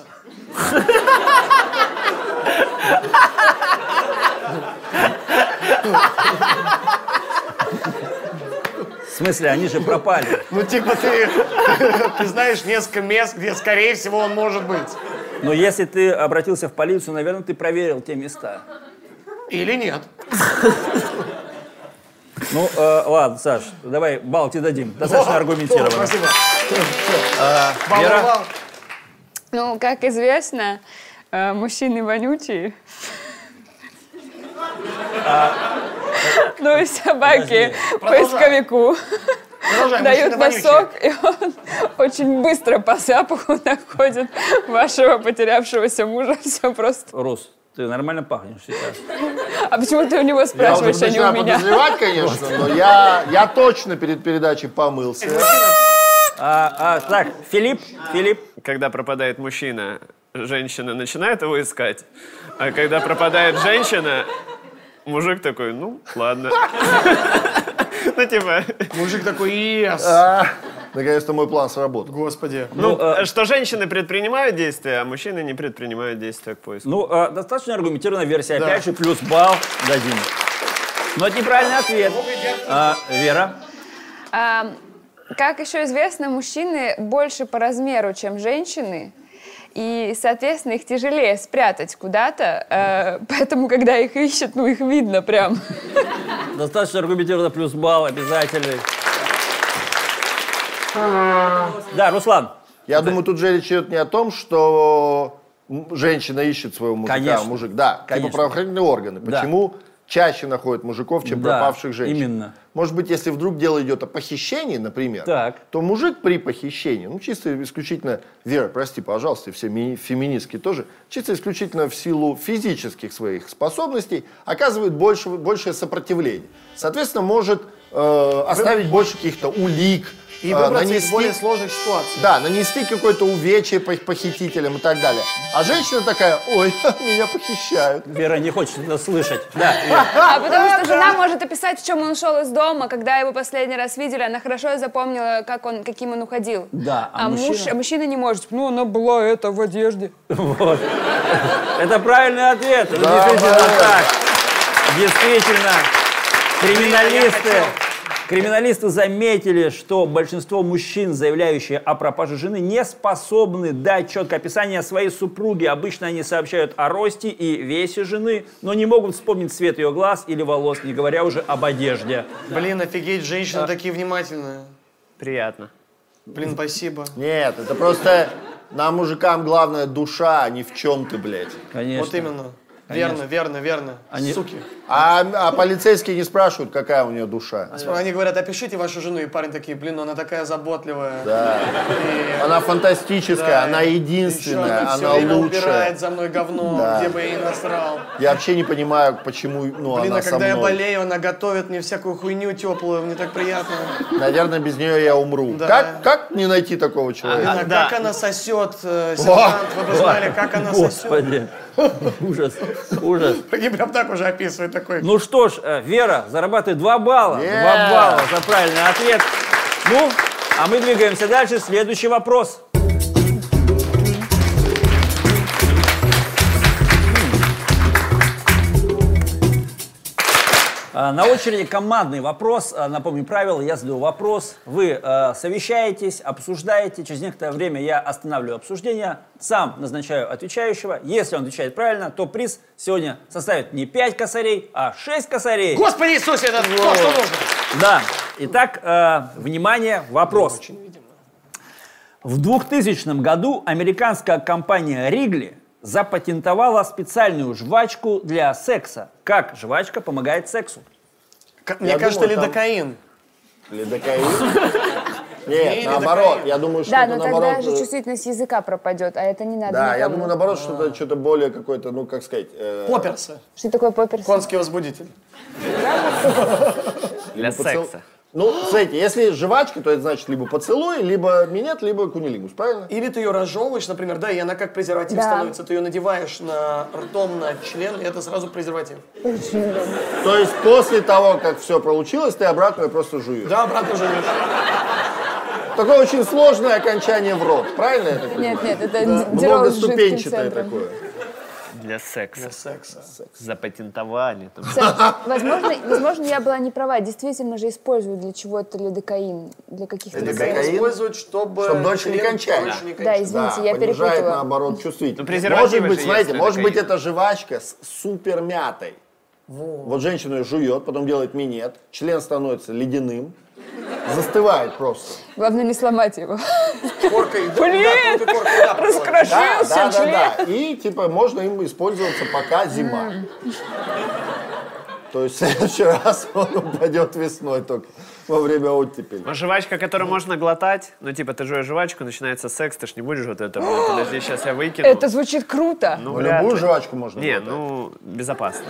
В смысле, они же пропали.
Ну, типа, ты, ты знаешь несколько мест, где, скорее всего, он может быть.
Но если ты обратился в полицию, наверное, ты проверил те места.
Или нет.
Ну, э, ладно, Саш, давай балл тебе дадим. Достаточно
О,
аргументированно.
О, спасибо.
А,
Бал,
Вера?
бал.
Ну, как известно, э, мужчины вонючие. Ну и собаки поисковику
Продолжай,
дают
мужчины
носок, и он очень быстро по запаху находит вашего потерявшегося мужа. Все просто.
Рус, ты нормально пахнешь сейчас.
А почему ты у него
Я уже
спрашиваешь, а не
начинаю
у меня?
подозревать, конечно, но я, я точно перед передачей помылся.
А, а, так, Филипп, Филипп.
Когда пропадает мужчина, женщина начинает его искать. А когда пропадает женщина, мужик такой, ну, ладно. Ну, типа...
Мужик такой, ес.
А, наконец-то мой план сработал.
Господи.
Ну,
э,
что женщины предпринимают действия, а мужчины не предпринимают действия к поиску.
Ну, э, достаточно аргументированная версия.
Да.
Опять же, плюс балл дадим. Но это неправильный ответ. А, Вера?
А, как еще известно, мужчины больше по размеру, чем женщины. И, соответственно, их тяжелее спрятать куда-то. э, поэтому, когда их ищут, ну, их видно прям.
Достаточно аргументированно плюс балл обязательный. Да, Руслан.
Я думаю, тут же речь идет не о том, что м, женщина ищет своего мужика,
Конечно.
а мужик. Да,
Конечно.
типа правоохранительные органы.
Да.
Почему чаще находят мужиков, чем
Да,
пропавших женщин?
именно.
Может быть, если вдруг дело идет о похищении, например,
Так.
то мужик при похищении, ну чисто исключительно, Вера, прости, пожалуйста, и все ми- феминистки тоже, чисто исключительно в силу физических своих способностей оказывает больше, большее сопротивление. Соответственно, может э, оставить больше каких-то улик,
И
э,
выбраться из
нанести-
более сложных ситуаций.
Да, нанести какое-то увечье пох- похитителям и так далее. А женщина такая, ой, меня похищают.
Вера не хочет это слышать. Да, Вера.
А потому что жена может описать, в чем он ушел из дома, когда его последний раз видели, она хорошо запомнила, как он, каким он уходил.
Да, а
а, муж,
мужчина-
а мужчина не может. Ну, она была это в одежде.
Вот. Это правильный ответ. Это
Да,
действительно
молодец.
так. Действительно. Криминалисты, криминалисты заметили, что большинство мужчин, заявляющие о пропаже жены, не способны дать четкое описание своей супруги. Обычно они сообщают о росте и весе жены, но не могут вспомнить цвет ее глаз или волос, не говоря уже об одежде.
Блин, офигеть, женщины такие внимательные.
Приятно.
Блин, спасибо.
Нет, это просто нам, мужикам, главное душа, а не в чем ты, блядь.
Конечно.
Вот именно. Верно, верно, верно.
Они-
Суки.
А, а полицейские не спрашивают, какая у нее душа.
Они говорят, опишите вашу жену, и парень такие, блин, ну она такая заботливая.
Да.
И-
Она фантастическая,
Да,
она
и
единственная,
ещё
она
всё время
лучшая.
убирает за мной говно,
Да.
где бы я ни насрал.
Я вообще не понимаю, почему ну,
Блин,
она
а
со
когда я
мной.
болею, она готовит мне всякую хуйню теплую, мне так приятно.
Наверное, без нее я умру.
Да.
Как, как не найти такого
Блин,
человека?
а
да.
как она сосет, э, сержант, вы бы знали, как она сосет.
Господи. Ужас, ужас.
Они прям так уже описывают такой.
Ну что ж, э, Вера зарабатывает два балла.
Yeah.
два балла за правильный ответ. Ну, а мы двигаемся дальше. Следующий вопрос. А, На очереди командный вопрос. А, Напомню правила, я задаю вопрос. Вы э, совещаетесь, обсуждаете. Через некоторое время я останавливаю обсуждение. Сам назначаю отвечающего. Если он отвечает правильно, то приз сегодня составит не пять косарей, а шесть косарей.
Господи Иисусе, это то, что нужно.
Да. Итак, э, внимание, вопрос. В двухтысячном году американская компания Wrigley запатентовала специальную жвачку для секса. Как жвачка помогает сексу?
К- Мне кажется,
думал, там-
лидокаин.
Лидокаин? Нет, наоборот. Я думаю, что
Да,
это
но тогда
наоборот...
же
э,
чувствительность языка пропадет, а это не надо
Да, я
никому.
думаю, наоборот, что-то что-то более какое-то, ну, как сказать... э,
Поперсы.
Что такое попперс?
Конский возбудитель.
Для
поцел-
секса.
Ну, смотрите, если жвачка, то это значит либо поцелуй, либо минет, либо кунилингус, правильно?
Или ты ее разжевываешь, например, да, и она как презерватив
Да.
становится. Ты ее надеваешь на ртом на член, и это сразу презерватив.
То есть после того, как все получилось, ты обратно ее просто жуешь.
Да, обратно живешь.
Такое очень сложное окончание в рот, правильно я так понимаю?
Нет, нет, это
Да.
д- дерёв с жидким
Многоступенчатое
центром.
такое.
Для секса.
Для секса.
Запатентовали. там.
Кстати, возможно, возможно, я была не права. Действительно же используют для чего-то лидокаин, для каких-то
Лидокаин?
целей.
Используют, чтобы...
Чтоб дольше не
член
кончать.
дольше не
Да,
кончать.
извините,
Да,
я
понижает,
перепутала.
наоборот, чувствительность.
Ну, презервативы
Может быть,
же
смотрите,
есть
может быть,
лидокаин.
это жвачка с супер мятой. Вот женщина ее жует, потом делает минет, член становится ледяным, застывает просто.
Главное не сломать его.
Коркой, да,
Блин!
да, тонкой коркой, да, покрываешь.
Да,
Раскрошился
да, да,
член.
да. И типа можно им использоваться, пока зима. То есть в следующий раз он упадет весной только во время оттепели.
Ну, жвачка, которую можно глотать, ну, типа, ты жуешь жвачку, начинается секс, ты ж не будешь вот это, блин, подожди, сейчас я выкину.
Это звучит круто.
Ну,
Ну,
вряд
любую
ли.
жвачку можно
Не,
глотать.
ну, безопасно.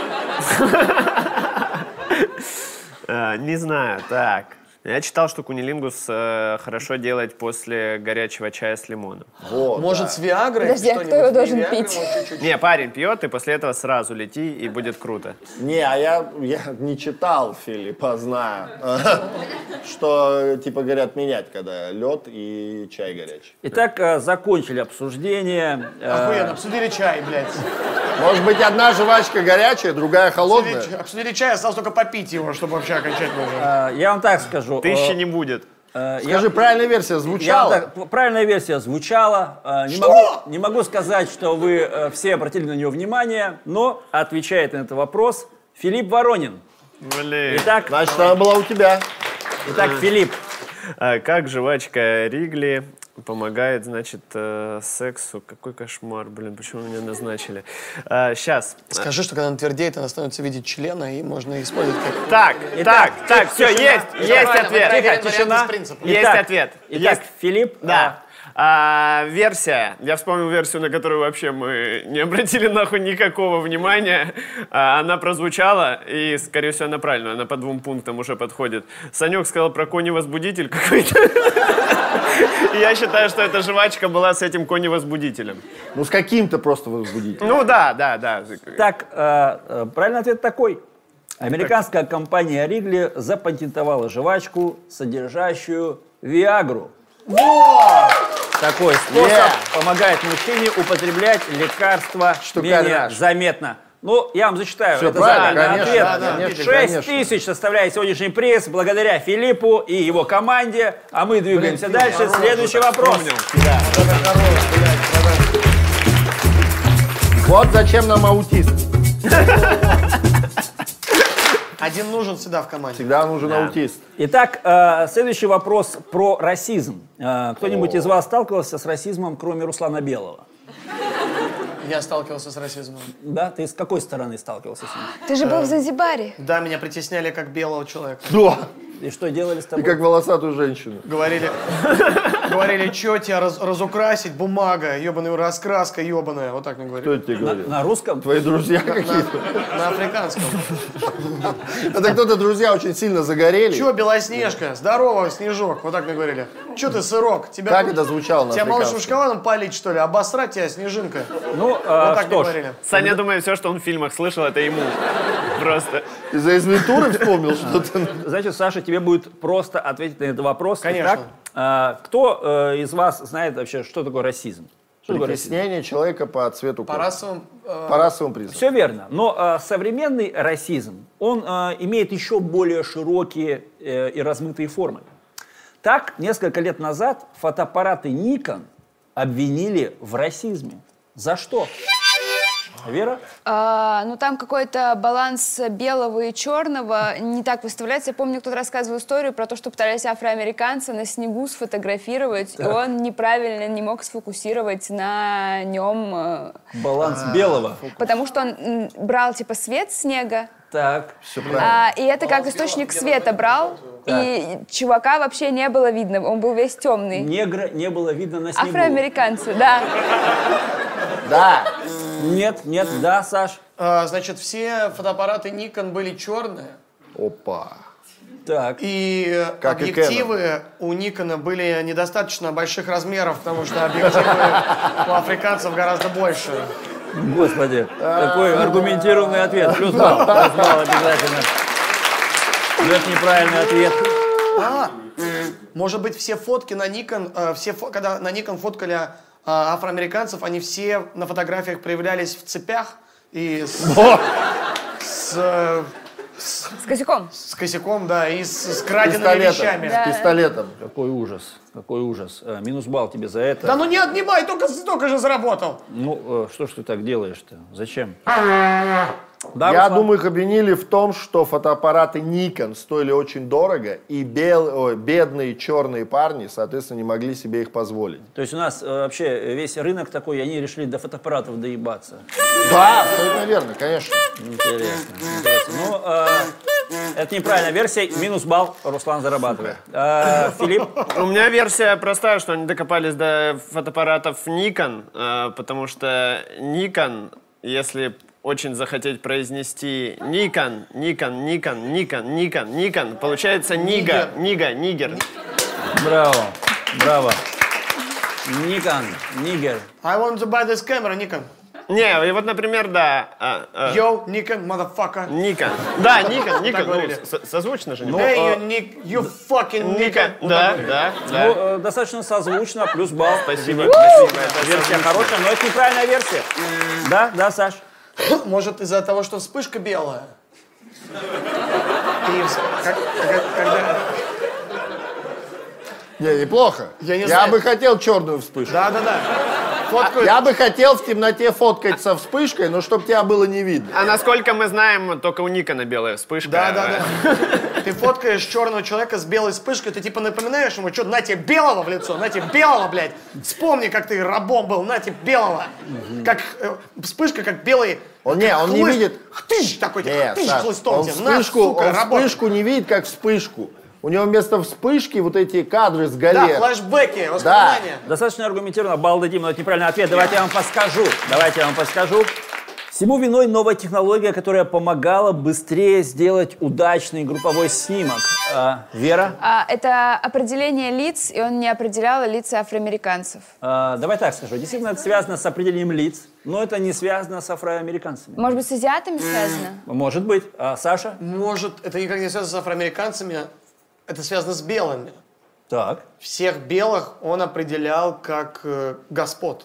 Э, Не знаю, так. Я читал, что кунилингус э, хорошо делать после горячего чая с лимоном.
Вот,
Может,
да.
с Виагрой?
Подожди, а
что-нибудь?
кто его
Не
должен
Виагрой,
пить?
может, чуть-чуть?
Не, парень пьет, и после этого сразу лети, и будет круто.
Не, а я, я не читал Филиппа, знаю, что, типа, говорят, менять, когда лед и чай горячий.
Итак, э, закончили обсуждение. Э,
Охуенно, обсудили чай, блядь.
Может быть, одна жвачка горячая, другая холодная?
Обсудили, обсудили чай, осталось только попить его, чтобы вообще окончательно уже.
э, Я вам так скажу.
Тысячи
э,
не будет.
э, я-
Скажи, правильная версия
Я вам
звучала?
так- правильная версия звучала. Э, Не могу, не могу сказать, что вы э, все обратили на нее внимание, но отвечает на этот вопрос Филипп Воронин.
Блин.
Итак,
Значит, она была у тебя.
итак, Филипп,
А как жвачка Ригли помогает, значит, э, сексу? Какой кошмар, блин, почему меня назначили? Сейчас.
Скажи, что когда она твердеет, она становится в виде члена, и можно использовать как...
Так, так, так, все,
тишина.
есть, есть
Правильно,
ответ.
вариант
Тихо,
из
тишина.
принципа.
Есть
Итак,
ответ.
Итак,
Есть.
Филипп,
Да. А, версия. Я вспомнил версию, на которую вообще мы не обратили нахуй никакого внимания. А, она прозвучала, и, скорее всего, она правильная. Она по двум пунктам уже подходит. Санек сказал про кони-возбудитель какой-то. И я считаю, что эта жвачка была с этим кони-возбудителем.
Ну, с каким-то просто возбудителем.
Ну да, да, да.
Так, э, э, правильный ответ такой. Американская компания Wrigley запатентовала жвачку, содержащую Виагру. Такой способ
Yeah.
помогает мужчине употреблять лекарства
Штукарь
менее
наш.
заметно. Ну, я вам зачитаю.
Всё
Это
правильно,
правильный
конечно,
ответ.
да, да, конечно,
шесть
конечно.
тысяч составляет сегодняшний приз благодаря Филиппу и его команде. А мы двигаемся дальше. Следующий вопрос.
Вот зачем нам аутист.
Один нужен всегда в команде.
Всегда нужен аутист.
Итак, э, следующий вопрос про расизм. Э, кто-нибудь из вас сталкивался с расизмом, кроме Руслана Белого?
Я сталкивался с расизмом.
Да? Ты с какой стороны сталкивался с ним?
Ты же был в Занзибаре.
Да, меня притесняли как белого человека.
Да.
И что делали с
И
тобой?
как волосатую женщину.
Говорили, говорили, что тебя раз- разукрасить, бумага, ебаная раскраска, ебаная. Вот так мне
Кто
говорили.
это тебе
На,
говорит?
на русском?
Твои друзья какие-то?
На африканском.
Это кто-то друзья очень сильно загорели.
Че, Белоснежка? Здорово, Снежок. Вот так мне говорили. Че ты, сырок? Тебя,
Как это звучало на
тебя малышным
африканском?
шоколадом полить, что ли? Обосрать тебя, Снежинка?
Ну, э,
Вот так мне
что ж,
говорили.
Саня думает, все, что он в фильмах слышал, это ему. Просто.
Из-за Эзвентуры вспомнил что-то?
значит, Саша, тебе будет просто ответить на этот вопрос.
Конечно.
Итак, э, кто э, из вас знает вообще, что такое расизм? Что такое расизм?
Притеснение человека по цвету
По
кожи.
расовым... э,
По расовым признакам.
Все верно. Но э, современный расизм, он э, имеет еще более широкие э, и размытые формы. Так, несколько лет назад фотоаппараты Nikon обвинили в расизме. За что? Вера?
А, ну, там какой-то баланс белого и черного не так выставляется. Я помню, кто-то рассказывал историю про то, что пытались афроамериканца на снегу сфотографировать, так. и он неправильно не мог сфокусировать на нем.
Баланс а, белого?
Потому что он брал, типа, свет снега.
Так, все правильно.
А, и это как источник света брал, так. и чувака вообще не было видно, он был весь темный.
Негра не было видно на снегу.
Афроамериканцы, да.
Да.
Нет, нет, да, Саш?
А, значит, все фотоаппараты Nikon были черные.
Опа.
Так.
И
как
объективы
и
у Никона были недостаточно больших размеров, потому что объективы у африканцев гораздо больше.
Господи, такой аргументированный ответ. Плюс балл, плюс балл обязательно. Но это неправильный ответ.
А, может быть, все фотки на Nikon, э, все фо когда на Nikon фоткали э, афроамериканцев, они все на фотографиях проявлялись в цепях и с, с, э, с,
с косяком.
С косяком, да, и с, с краденными вещами.
Да. С пистолетом.
Какой ужас, какой ужас. А, минус балл тебе за это.
Да ну не отнимай, только, только же заработал.
Ну, что ж ты так делаешь-то? Зачем?
Да, я Руслан? думаю, их обвинили в том, что фотоаппараты Nikon стоили очень дорого, и бел, ой, бедные черные парни, соответственно, не могли себе их позволить.
То есть у нас э, вообще весь рынок такой, и они решили до фотоаппаратов доебаться.
Да, абсолютно верно, конечно.
Интересно, интересно. Ну, э, это неправильная версия, минус балл Руслан зарабатывает. Э, Филипп?
У меня версия простая, что они докопались до фотоаппаратов Nikon, э, потому что Nikon, если очень захотеть произнести Никон, Никон, Никон, Никон, Никон, Никон, получается Нига, Нига, Нигер.
Браво, браво. Никон, Нигер.
I want to buy this camera, Nikon.
Не, и вот, например, да. А, а,
Yo, Nikon, motherfucker.
Никон. Да, Никон, Никон. Ну, созвучно же.
Ну, hey, you, Nick, you fucking Nikon.
Да, да, да.
Ну, достаточно созвучно, плюс балл.
Спасибо,
спасибо. Версия хорошая, но это неправильная версия. Да, да, Саш?
Может, из-за того, что вспышка белая? И как, как, когда...
Не, неплохо.
Я, не
Я
знаю.
бы хотел черную вспышку.
Да, да, да. Фоткают.
Я бы хотел в темноте фоткать со вспышкой, но чтобы тебя было не видно.
А насколько мы знаем, только у Никона белая вспышка.
Да, да, да. Ты фоткаешь черного человека с белой вспышкой, ты типа напоминаешь ему, что, на тебе белого в лицо, на тебе белого, блядь. Вспомни, как ты рабом был, на тебе белого. Как э, вспышка, как белый...
Он, не, он не видит...
Хтыщ такой,
Нет,
хтыщ
Саш,
хлыстом
он
тебе.
вспышку,
На, сука,
он вспышку не видит, как вспышку. У него вместо вспышки вот эти кадры с галер.
Да, флешбеки, воспоминания.
Да.
Достаточно аргументированно, балл дадим, но это неправильный ответ. Давайте я вам подскажу. Давайте я вам подскажу. Всему виной новая технология, которая помогала быстрее сделать удачный групповой снимок. А, Вера?
А, это определение лиц, и он не определял лица афроамериканцев.
А, давай так скажу. Действительно, это связано с определением лиц, но это не связано с афроамериканцами.
Может быть, с азиатами связано?
Может быть. А, Саша?
Может, это никак не связано с афроамериканцами, это связано с белыми.
Так.
Всех белых он определял как э, господ.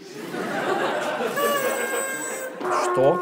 Что?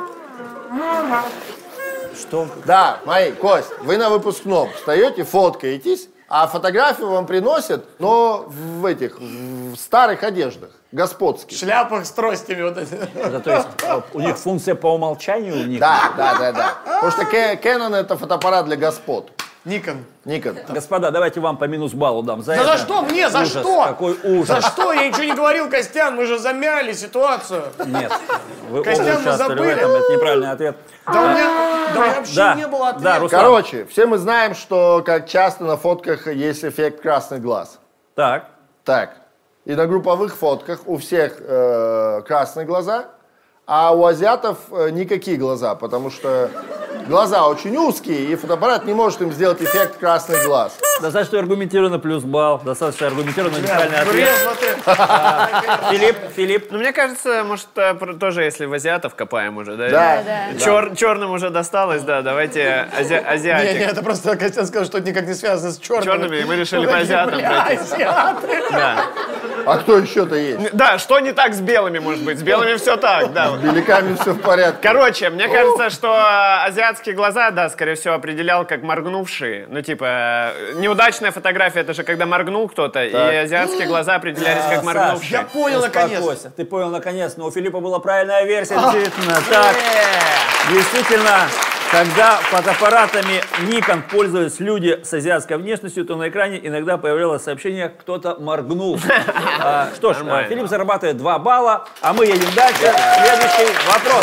Что?
Да, мои, Кость, вы на выпускном встаете, фоткаетесь, а фотографию вам приносят, но в этих, в старых одеждах, господских.
В шляпах с тростями вот эти.
Это, то есть у них функция по умолчанию у них?
Да, да, да, да. Потому что Canon это фотоаппарат для господ.
Никон.
Никон.
Господа, давайте вам по минус баллу дам. За
Да
это.
за что мне? За
Ужас,
что?
Какой ужас.
За что? Я ничего не говорил, Костян, мы же замяли ситуацию.
Нет, вы
Костян,
оба
мы
участвовали в
забыли.
этом, это неправильный ответ.
Да у меня, да у меня вообще
Да,
не было ответа.
да, Руслан.
Короче, все мы знаем, что как часто на фотках есть эффект красный глаз.
Так,
Так, и на групповых фотках у всех э, красные глаза, а у азиатов э, никакие глаза, потому что глаза очень узкие, и фотоаппарат не может им сделать эффект красный глаз.
достаточно аргументированно плюс балл, достаточно аргументированно неправильный ответ.
Брезно ты.
Филипп, Филипп.
Ну, мне кажется, может, э, про- тоже, если в азиатов копаем уже, да?
Да.
Да.
Чер- черным уже досталось, да, давайте ази-
Не,
азиатик.
не, это просто Костян сказал, что это никак не связано с черными.
Черными, и мы решили по азиатам
Бля,
пройтись.
азиаты.
Да.
А кто еще-то есть?
Да, что не так с белыми, может быть? С белыми все так, да.
С беляками все в порядке.
Короче, мне кажется, что азиатские глаза, да, скорее всего, определял как моргнувшие. Ну, типа, неудачная фотография, это же когда моргнул кто-то, и азиатские глаза определялись как моргнувшие.
Я понял, наконец.
Успокойся. Ты понял, наконец, но у Филиппа была правильная версия, действительно. Так, действительно, когда фотоаппаратами Nikon пользовались люди с азиатской внешностью, то на экране иногда появлялось сообщение «кто-то моргнул». А, что ж,
Нормально.
Филипп зарабатывает два балла, а мы едем дальше. Следующий вопрос.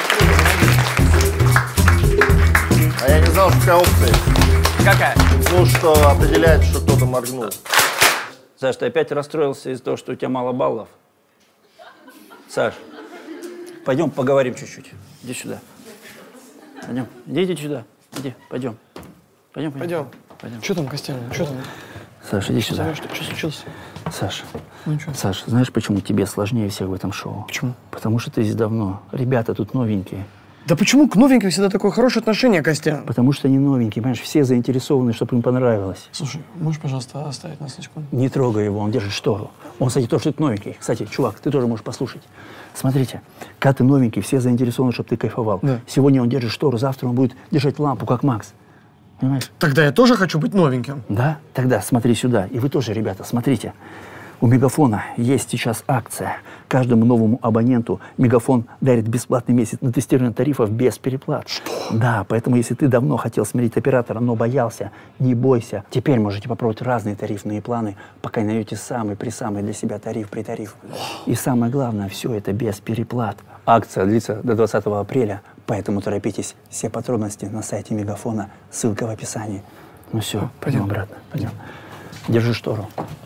А я не знал, что такая опция есть.
Какая?
Ну, что определяет, что кто-то моргнул.
Саш, ты опять расстроился из-за того, что у тебя мало баллов? Саш, пойдем поговорим чуть-чуть. Иди сюда. Пойдем. Иди, иди сюда. Иди, пойдем. Пойдем,
Пойдем.
Пойдем.
Что там, Костян? Что там?
Саш, иди сюда.
Что, что случилось?
Саш,
Ну что?
Саш, знаешь, почему тебе сложнее всех в этом шоу?
Почему?
Потому что ты здесь давно. Ребята тут новенькие.
Да почему к новеньким всегда такое хорошее отношение, Костян?
Потому что они новенькие, понимаешь, все заинтересованы, чтобы им понравилось.
Слушай, можешь, пожалуйста, оставить нас на секунду?
Не трогай его, он держит штору. Он, кстати, тоже тут новенький. Кстати, чувак, ты тоже можешь послушать. Смотрите, когда ты новенький, все заинтересованы, чтобы ты кайфовал.
Да.
Сегодня он держит штору, завтра он будет держать лампу, как Макс. Понимаешь?
Тогда я тоже хочу быть новеньким.
Да? Тогда смотри сюда. И вы тоже, ребята, смотрите. У Мегафона есть сейчас акция. Каждому новому абоненту Мегафон дарит бесплатный месяц на тестирование тарифов без переплат. Что? Да, поэтому если ты давно хотел сменить оператора, но боялся, не бойся. Теперь можете попробовать разные тарифные планы, пока не найдете самый-присамый для себя тариф при тариф. И самое главное, все это без переплат. Акция длится до двадцатого апреля, поэтому торопитесь. Все подробности на сайте Мегафона, ссылка в описании. Ну все, пойдем обратно. Пойдем. Держи штору.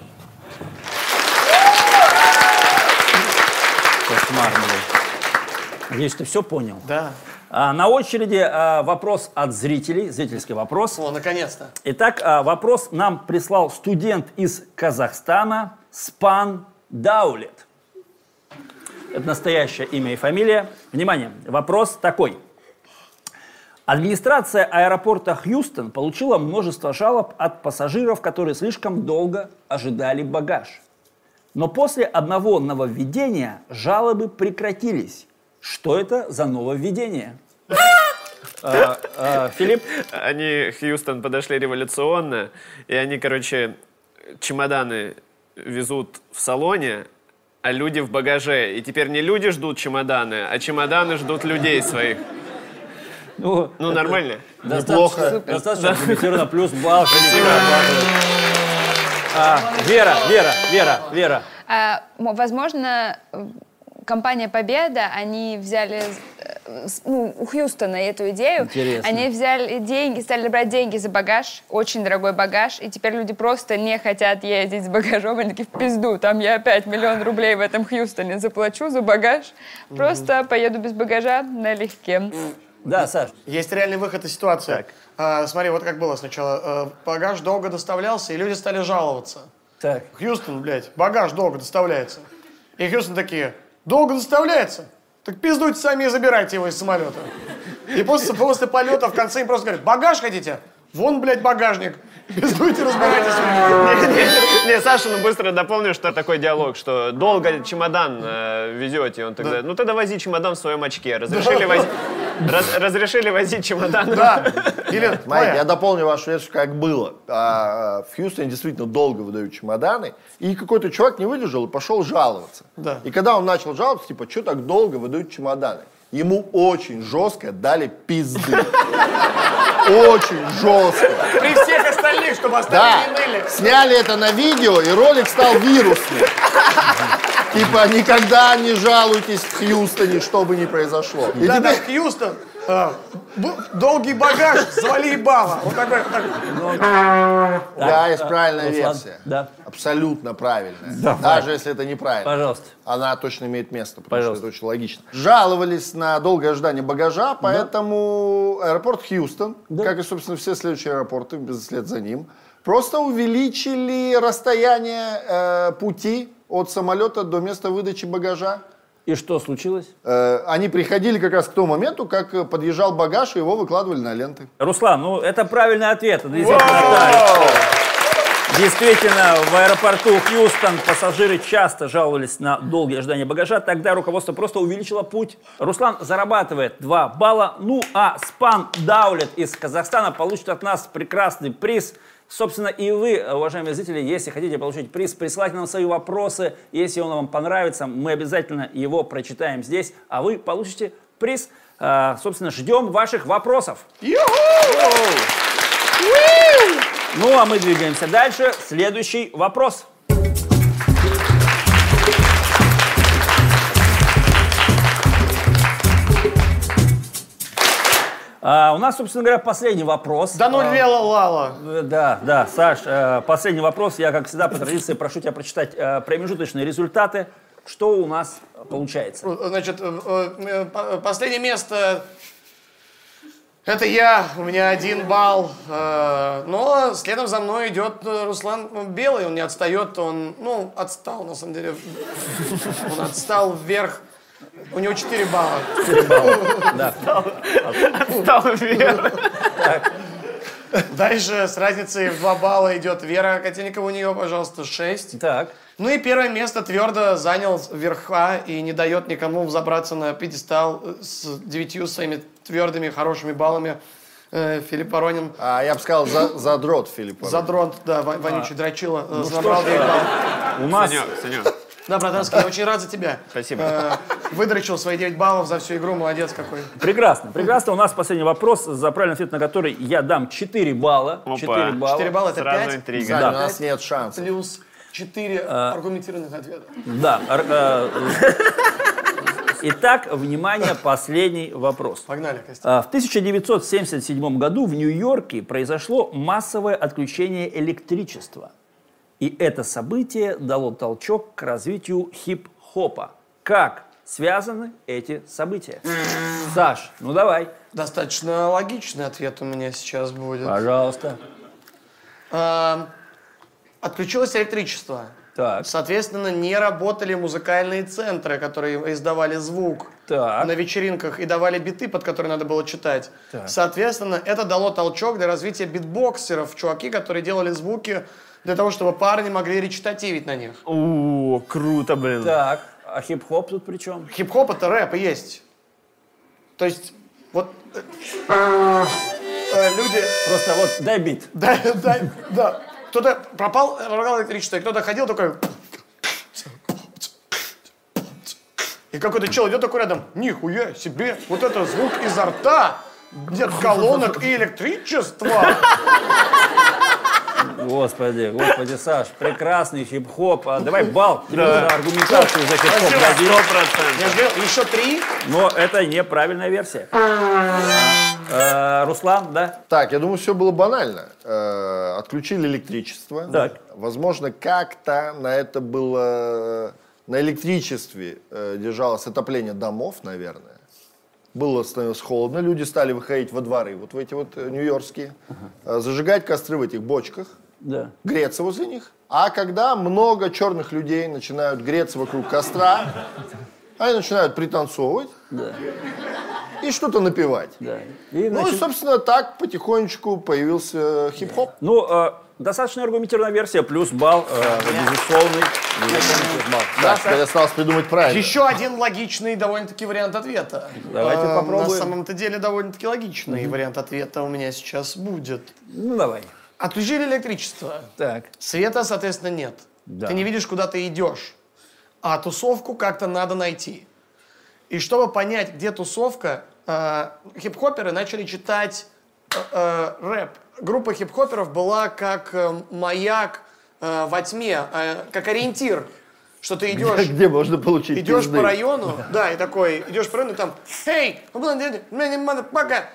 Кошмар, блин. Надеюсь, ты все понял?
Да.
А, на очереди а, вопрос от зрителей, зрительский вопрос.
О, наконец-то.
Итак, а, вопрос нам прислал студент из Казахстана Спан Даулет. Это настоящее имя и фамилия. Внимание, вопрос такой. Администрация аэропорта Хьюстон получила множество жалоб от пассажиров, которые слишком долго ожидали багаж. Но после одного нововведения жалобы прекратились. Что это за нововведение? А, а, Филипп?
Они, Хьюстон, подошли революционно, и они, короче, чемоданы везут в салоне, а люди в багаже. И теперь не люди ждут чемоданы, а чемоданы ждут людей своих.
Ну,
Ну, нормально.
Неплохо. Достаточно аргументированно, плюс балл. А, Вера, Вера, Вера, Вера.
А, мо- возможно, э, компания «Победа», они взяли, э, с- ну, у Хьюстона эту идею.
Интересно.
Они взяли деньги, стали брать деньги за багаж, очень дорогой багаж, и теперь люди просто не хотят ездить с багажом. Они такие, в пизду, там я опять миллион рублей в этом Хьюстоне заплачу за багаж. Просто поеду без багажа налегке.
Да, Саш.
Есть реальный выход из ситуации. А, смотри, вот как было сначала. Э, багаж долго доставлялся, и люди стали жаловаться.
Так.
Хьюстон, блядь, багаж долго доставляется. И Хьюстон такие, долго доставляется? Так пиздуйте сами и забирайте его из самолета. И после, после полета в конце им просто говорят, багаж хотите? Вон, блядь, багажник. Пиздуйте, разбирайтесь.
Не, Саша, ну быстро дополню, что такой диалог, что долго чемодан э, везете, он тогда, ну тогда вози чемодан в своем очке. Разрешили, вози- раз- разрешили возить чемодан.
Да. Или,
Смотрите,
Майя,
я дополню вашу версию, как было. А, в Хьюстоне действительно долго выдают чемоданы, и какой-то чувак не выдержал и пошел жаловаться.
Да.
И когда он начал жаловаться, типа, что так долго выдают чемоданы? Ему очень жестко дали пизды. Очень жестко.
при всех остальных, чтобы
Да,
остальные не ныли.
сняли это на видео, и ролик стал вирусным. Типа, никогда не жалуйтесь в Хьюстоне, что бы ни произошло. И
Да, да,
теперь-
Хьюстон, а, б- долгий багаж, завали ебало. Вот такой, вот такой.
Да, есть правильная
Руслан,
версия.
да.
Абсолютно правильная.
Давай.
Даже если это неправильно.
Пожалуйста.
Она точно имеет место, потому
Пожалуйста.
что это очень логично. Жаловались на долгое ожидание багажа, поэтому аэропорт Хьюстон, как и, собственно, все следующие аэропорты, вслед за ним, просто увеличили расстояние э, пути от самолета до места выдачи багажа.
И что случилось?
Э, они приходили как раз к тому моменту, как подъезжал багаж, и его выкладывали на ленты.
Руслан, ну это правильный ответ. Это действительно так. Действительно, в аэропорту Хьюстон пассажиры часто жаловались на долгие ожидания багажа. Тогда руководство просто увеличило путь. Руслан зарабатывает два балла. Ну а Спан Даулет из Казахстана получит от нас прекрасный приз. Собственно, и вы, уважаемые зрители, если хотите получить приз, присылайте нам свои вопросы. Если он вам понравится, мы обязательно его прочитаем здесь. А вы получите приз. А, собственно, ждем ваших вопросов. Ну, а мы двигаемся дальше. Следующий вопрос. А, у нас, собственно говоря, последний вопрос.
Да ну лела лала.
А, да, да, Саш, э, последний вопрос. Я, как всегда, по традиции прошу тебя прочитать э, промежуточные результаты. Что у нас получается?
Значит, э, э, последнее место... Это я, у меня один балл, э, но следом за мной идет Руслан Белый, он не отстает, он, ну, отстал, на самом деле, он отстал вверх, у него четыре балла.
четыре балла, да.
Отстал вверх.
Дальше с разницей в два балла идет Вера Котельникова, у нее, пожалуйста, шесть.
Так.
Ну и первое место твердо занял верха и не дает никому взобраться на пьедестал с девятью своими твердыми хорошими баллами. Э, Филипп Воронин.
А я бы сказал, за, задрот Филипп Воронин.
Задрот, да, Ва- вонючий а. дрочила.
Ну
набрал девять баллов.
У нас...
Санек, Санек.
Да, братанский, я очень рад за тебя.
Спасибо.
Э, выдрочил свои девять баллов за всю игру, молодец какой.
Прекрасно, прекрасно. У нас последний вопрос, за правильный ответ на который я дам четыре балла.
Опа.
четыре балла.
четыре балла это
Сразу
пять.
интрига.
Саня,
Да.
у нас нет шансов.
Плюс четыре
А.
аргументированных ответа.
Да. ар- э, Итак, внимание, последний вопрос.
Погнали, Костя.
А, В тысяча девятьсот семьдесят седьмом году в Нью-Йорке произошло массовое отключение электричества. И это событие дало толчок к развитию хип-хопа. Как связаны эти события? Саш, ну давай.
Достаточно логичный ответ у меня сейчас будет.
Пожалуйста.
А, отключилось электричество.
Так.
Соответственно, не работали музыкальные центры, которые издавали звук
Так.
на вечеринках и давали биты, под которые надо было читать.
Так.
Соответственно, это дало толчок для развития битбоксеров, чуваки, которые делали звуки для того, чтобы парни могли речитативить на них.
О, круто, блин.
Так, а хип-хоп тут при чем?
Хип-хоп — это рэп и есть. То есть, вот э, э, люди...
Просто вот дай бит.
Да, да, да. Кто-то пропал, пропал электричество, и кто-то ходил такой... И какой-то чел идет такой рядом, нихуя себе, вот это звук изо рта, нет колонок и электричества.
Господи, господи, Саш, прекрасный хип-хоп. А, давай балл за аргументацию за хип-хоп дадим.
Я жду еще три.
Но это неправильная версия. Э, Руслан, да?
Так, я думаю, все было банально. Э, отключили электричество.
Так.
Возможно, как-то на это было... На электричестве э, держалось отопление домов, наверное. Было становилось холодно, люди стали выходить во дворы, вот в эти вот э, нью-йоркские, э, зажигать костры в этих бочках,
Да.
греться возле них. А когда много черных людей начинают греться вокруг костра, они начинают пританцовывать
Да.
и что-то напевать.
Да. И,
Ну и,
значит,
собственно, так потихонечку появился хип-хоп.
ну, э, достаточно аргументированная версия, плюс балл, э, безусловный. безусловный плюс балл.
Да, теперь осталось придумать правильно.
Еще один логичный довольно-таки вариант ответа.
Давайте
Э,
попробуем.
На самом-то деле довольно-таки логичный вариант ответа у меня сейчас будет.
Ну, давай.
Отключили электричество.
Так.
Света, соответственно, нет.
Да.
Ты не видишь, куда ты идешь. А тусовку как-то надо найти. И чтобы понять, где тусовка, э, хип-хоперы начали читать э, э, рэп. Группа хип-хоперов была как э, маяк э, во тьме, э, как ориентир. Что ты идешь,
Где можно получить
идешь
пизды?
по району, да, и такой, идешь по району, и там, «Эй, motherfucker,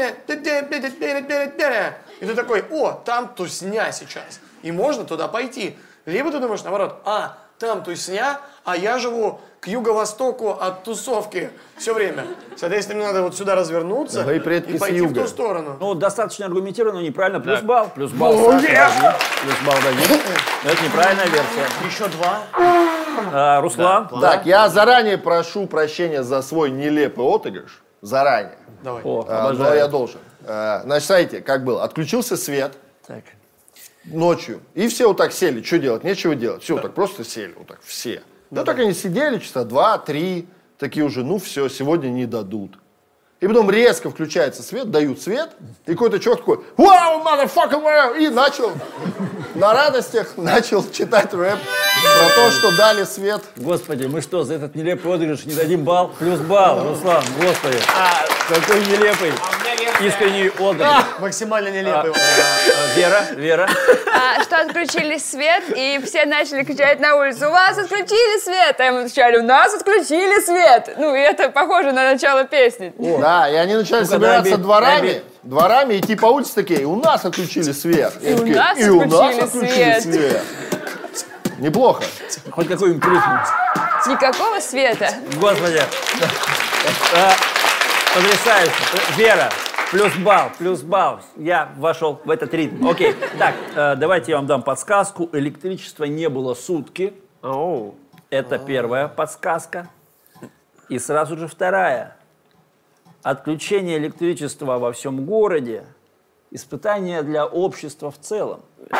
и ты такой, о, там тусня сейчас, и можно туда пойти. Либо ты думаешь, наоборот, а, там тусня, а я живу к юго-востоку от тусовки все время. Соответственно, мне надо вот сюда развернуться
Мои предки
и
с
пойти
юга.
в ту сторону.
Ну, достаточно аргументированно, но неправильно. Плюс
Так.
балл, плюс балл.
Oh,
Саша,
yeah.
дадим. Плюс балл дадим. Но это неправильная версия.
Еще два.
А, Руслан?
Так, я заранее прошу прощения за свой нелепый отыгрыш. Заранее.
Давай.
О,
А, но
обожаю.
я должен. А, Значит, смотрите, как было. Отключился свет.
Так.
ночью. И все вот так сели. Что делать? Нечего делать. Все вот так просто сели. Вот так все. Ну так они сидели часа два, три. Такие уже, ну все, сегодня не дадут. И потом резко включается свет, дают свет, и какой-то чувак такой, вау, motherfucker, вау, и начал на радостях, начал читать рэп про то, что дали свет.
Господи, мы что, за этот нелепый отыгрыш не дадим балл? Плюс балл, Руслан, господи. А, какой нелепый, искренний отыгрыш.
Максимально нелепый.
А, Вера, Вера.
А, что отключили свет, и все начали кричать на улицу: у вас отключили свет! А ему отвечали: у нас отключили свет! Ну, и это похоже на начало песни.
Да, и они начали
Ну-ка,
собираться
дай,
дворами,
дай.
дворами, идти по улице такие, у нас отключили свет.
И у
такие,
нас
и у
отключили
нас отключили
свет.
свет. Неплохо.
Хоть какой-нибудь ритм.
Никакого света.
Господи. А, потрясающе. Вера, плюс балл, плюс балл. Я вошел в этот ритм. Окей. Так, э, давайте я вам дам подсказку. Электричества не было сутки.
Оу.
Это первая подсказка. И сразу же вторая. Отключение электричества во всем городе – испытание для общества в целом.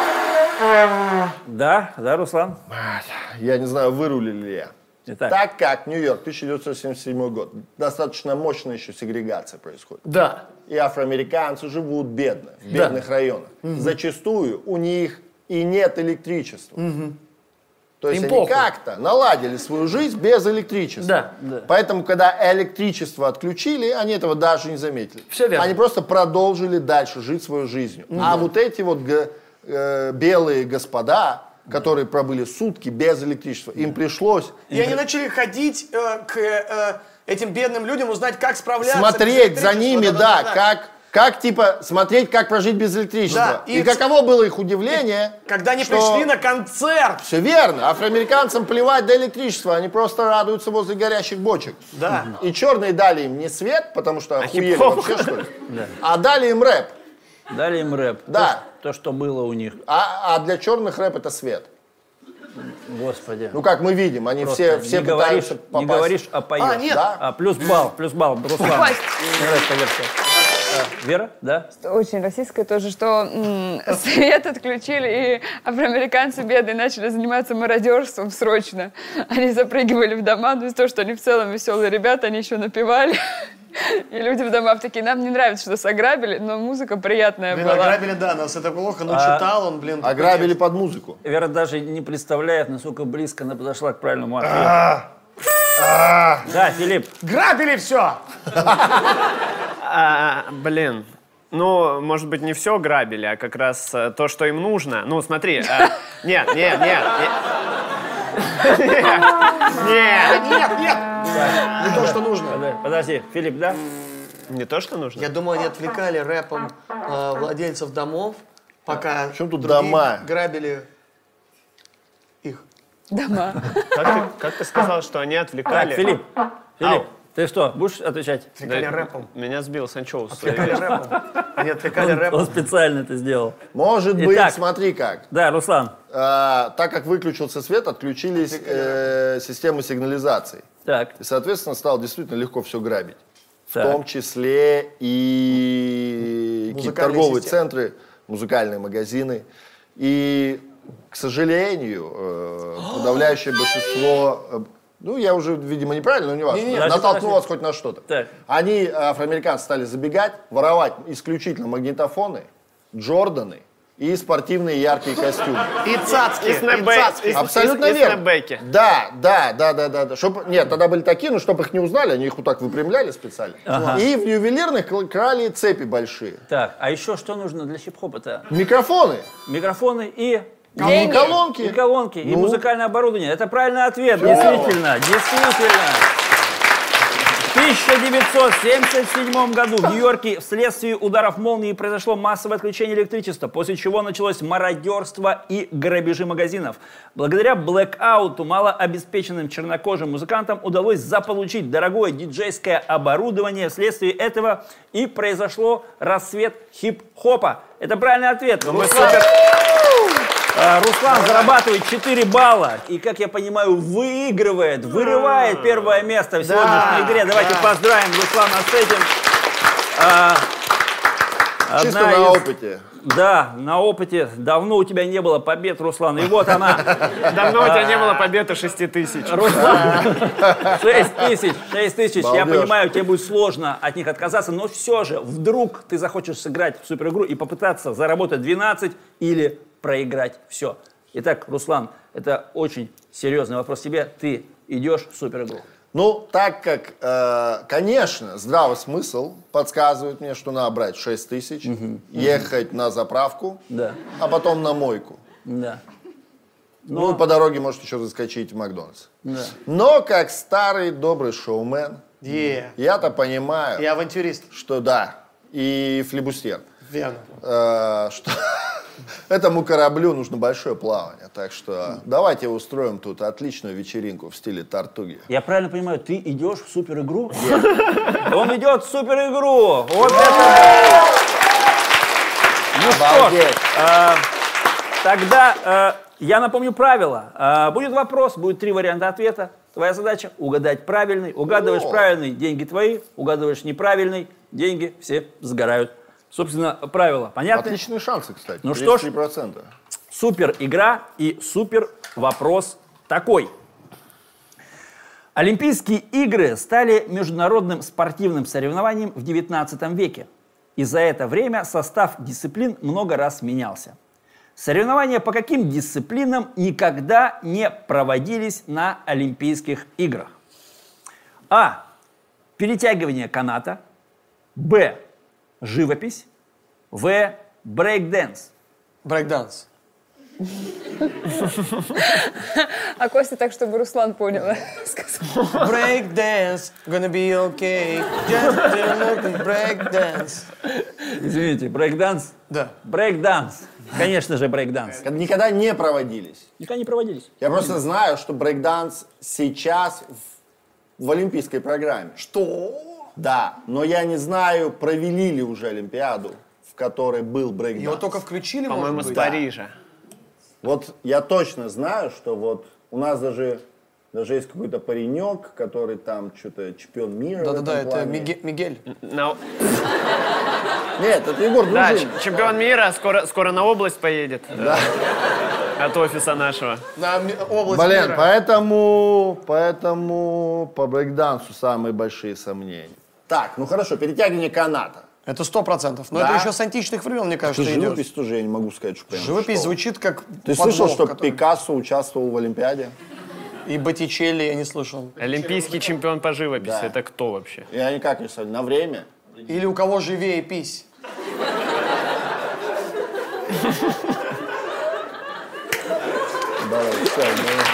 Да, да, Руслан?
Я не знаю, вырулили ли я.
Итак.
Так как Нью-Йорк, тысяча девятьсот семьдесят седьмой год, достаточно мощная еще сегрегация происходит.
Да.
И афроамериканцы живут бедно, в бедных районах. Угу. Зачастую у них и нет электричества. Угу. То есть
Им
они
похуй.
как-то наладили свою жизнь без электричества.
Да,
да.
Поэтому, когда электричество отключили, они этого даже не заметили.
Все верно.
Они просто продолжили дальше жить свою жизнь. Mm-hmm. А вот эти вот г- э, белые господа, которые пробыли сутки без электричества, им пришлось...
И они начали ходить э, к э, этим бедным людям, узнать, как справляться.
Смотреть
без
за
электричества.
ними, да, как... Как, типа, смотреть, как прожить без электричества.
Да,
и,
и
каково было их удивление,
Когда они
что...
пришли на концерт.
Все верно. Афроамериканцам плевать до электричества. Они просто радуются возле горящих бочек.
Да.
И черные дали им не свет, потому что охуели
хип-хоп.
вообще, что ли? А дали им рэп.
Дали им рэп.
Да.
То, то, что было у них.
А, а для черных рэп это свет.
Господи.
Ну, как мы видим, они
Просто
все, все
не говоришь,
пытаются попасть.
не говоришь, а поешь.
А, нет.
Да?
А, плюс балл, плюс балл, Руслан.
Кость.
Мне нравится версия. А, Вера, да?
Очень российское тоже, что м, свет отключили, и афроамериканцы бедные начали заниматься мародерством срочно. Они запрыгивали в дома, ну, из-за того, что они в целом веселые ребята, они еще напевали. И люди в домах такие: нам не нравится, что нас ограбили, но музыка приятная
Блин,
была.
ограбили, да, нас это плохо, но
А-
читал он, блин.
Ограбили под музыку.
Вера даже не представляет, насколько близко она подошла к правильному ответу. Да, Филипп.
Грабили все!
А, блин. Ну, может быть, не все грабили, а как раз э, то, что им нужно. Ну, смотри. э, Нет, нет, нет. Нет, нет.
Нет, нет! Не то, что нужно.
Подожди, Подожди, Филипп, да?
Не то, что нужно.
Я думаю, они отвлекали рэпом э, владельцев домов, пока
Причем тут
другие
дома?
грабили их.
Дома.
Как ты, как ты сказал, что они отвлекали?
Так, Филипп, Филипп,
Ау.
ты что, будешь отвечать?
Отвлекали
Да,
рэпом.
Меня сбил Санчоус.
Отвлекали рэпом. Они отвлекали
Он,
рэпом.
он специально это сделал.
Может
Итак.
быть, смотри как.
Да, Руслан.
А, так как выключился свет, отключились э, системы сигнализации.
Так,
И, соответственно, стало действительно легко все грабить. В
Так.
том числе и какие-то
Музыкальные
торговые
системы.
центры, музыкальные магазины. И, к сожалению, э, подавляющее большинство... э, Ну, я уже, видимо, неправильно, но не важно.
Не-не,
Натолкнул
подожди.
вас хоть на что-то.
Так.
Они, э, афроамериканцы, стали забегать, воровать исключительно магнитофоны, Джорданы и спортивные яркие костюмы.
И цацки.
И
И
снэпбэк.
цацки.
И-
Абсолютно
и
верно.
снэпбэки.
Да, да, да, да, да. да. Чтоб, нет, тогда были такие, но чтобы их не узнали, они их вот так выпрямляли специально.
Ага.
И в ювелирных кл- крали цепи большие.
так, а еще что нужно для хип-хопа-то?
Микрофоны,
Микрофоны и...
и колонки.
И колонки, и
Ну.
музыкальное оборудование. Это правильный ответ, действительно, действительно. В тысяча девятьсот семьдесят седьмом году в Нью-Йорке вследствие ударов молнии произошло массовое отключение электричества, после чего началось мародерство и грабежи магазинов. Благодаря блэкауту малообеспеченным чернокожим музыкантам удалось заполучить дорогое диджейское оборудование. Вследствие этого и произошло рассвет хип-хопа. Это правильный ответ.
Мы
Руслан.
супер.
А, Руслан зарабатывает четыре балла и, как я понимаю, выигрывает, вырывает первое место в сегодняшней игре. Давайте поздравим Руслана с этим. А,
Чисто
одна
на
из-
опыте.
Да, на опыте. Давно у тебя не было побед, Руслан. И вот она.
Давно у тебя не было победы шести тысяч.
Руслан, шесть тысяч, шесть тысяч. Я понимаю, тебе будет сложно от них отказаться, но все же, вдруг ты захочешь сыграть в суперигру и попытаться заработать двенадцать или проиграть все. Итак, Руслан, это очень серьезный вопрос тебе. Ты идешь в суперигру?
Ну, так как, э, конечно, здравый смысл подсказывает мне, что надо брать шесть тысяч, угу. ехать угу. на заправку,
да.
а потом на мойку.
Да. Но...
Ну, и по дороге, может, еще заскочить в Макдональдс.
Да.
Но, как старый добрый шоумен,
yeah.
я-то понимаю...
И авантюрист.
Что да, и флибустьер.
Верно.
Э, что... Этому кораблю нужно большое плавание, так что давайте устроим тут отличную вечеринку в стиле Тартуги.
Я правильно понимаю, ты идешь в суперигру? Yeah. Он идет в суперигру. Вот это. Ну что ж, э, тогда э, я напомню правила. Э, будет вопрос, будет три варианта ответа. Твоя задача угадать правильный. Угадываешь О. правильный, деньги твои. Угадываешь неправильный, деньги все сгорают. Собственно, правила понятны?
Отличные шансы, кстати.
Ну что ж,
тридцать три процента.
Супер игра и супер вопрос такой. Олимпийские игры стали международным спортивным соревнованием в девятнадцатом веке. И за это время состав дисциплин много раз менялся. Соревнования по каким дисциплинам никогда не проводились на Олимпийских играх? А. Перетягивание каната. Б. Живопись. В. Брейк-дэнс.
Брейк-данс.
А Костя так, чтобы Руслан понял.
Брейк-дэнс, gonna be okay. Just break-dance.
Извините, брейк-данс?
Да.
Брейк-данс. Конечно же, брейк-данс.
Никогда не проводились.
Никогда не проводились.
Я просто знаю, что брейк-данс сейчас в, в олимпийской программе.
Что?
Да, но я не знаю, провели ли уже Олимпиаду, в которой был брейк-данс.
Его только включили,
по-моему,
может быть?
с Парижа.
Вот я точно знаю, что вот у нас даже, даже есть какой-то паренек, который там что-то чемпион мира.
Да-да-да, это Миге- Мигель.
На...
Нет, это Егор
Да,
Дружинин.
чемпион мира, скоро, скоро на область поедет.
Да.
От офиса нашего.
На область
Блин,
мира.
поэтому, поэтому по брейкдансу самые большие сомнения. Так, ну хорошо, перетягивание каната.
Это сто процентов. Но
Да?
это еще с античных времен, мне кажется, идет.
Живопись тоже я не могу сказать, что прям.
Живопись
что.
звучит как
Ты
подвох,
слышал, что
который-
Пикассо участвовал в Олимпиаде?
И Боттичелли я не слышал.
Олимпийский чемпион по живописи.
Да.
Это кто вообще?
Я никак не знаю, на время.
Или у кого живее пись.
Давай, всё, давай.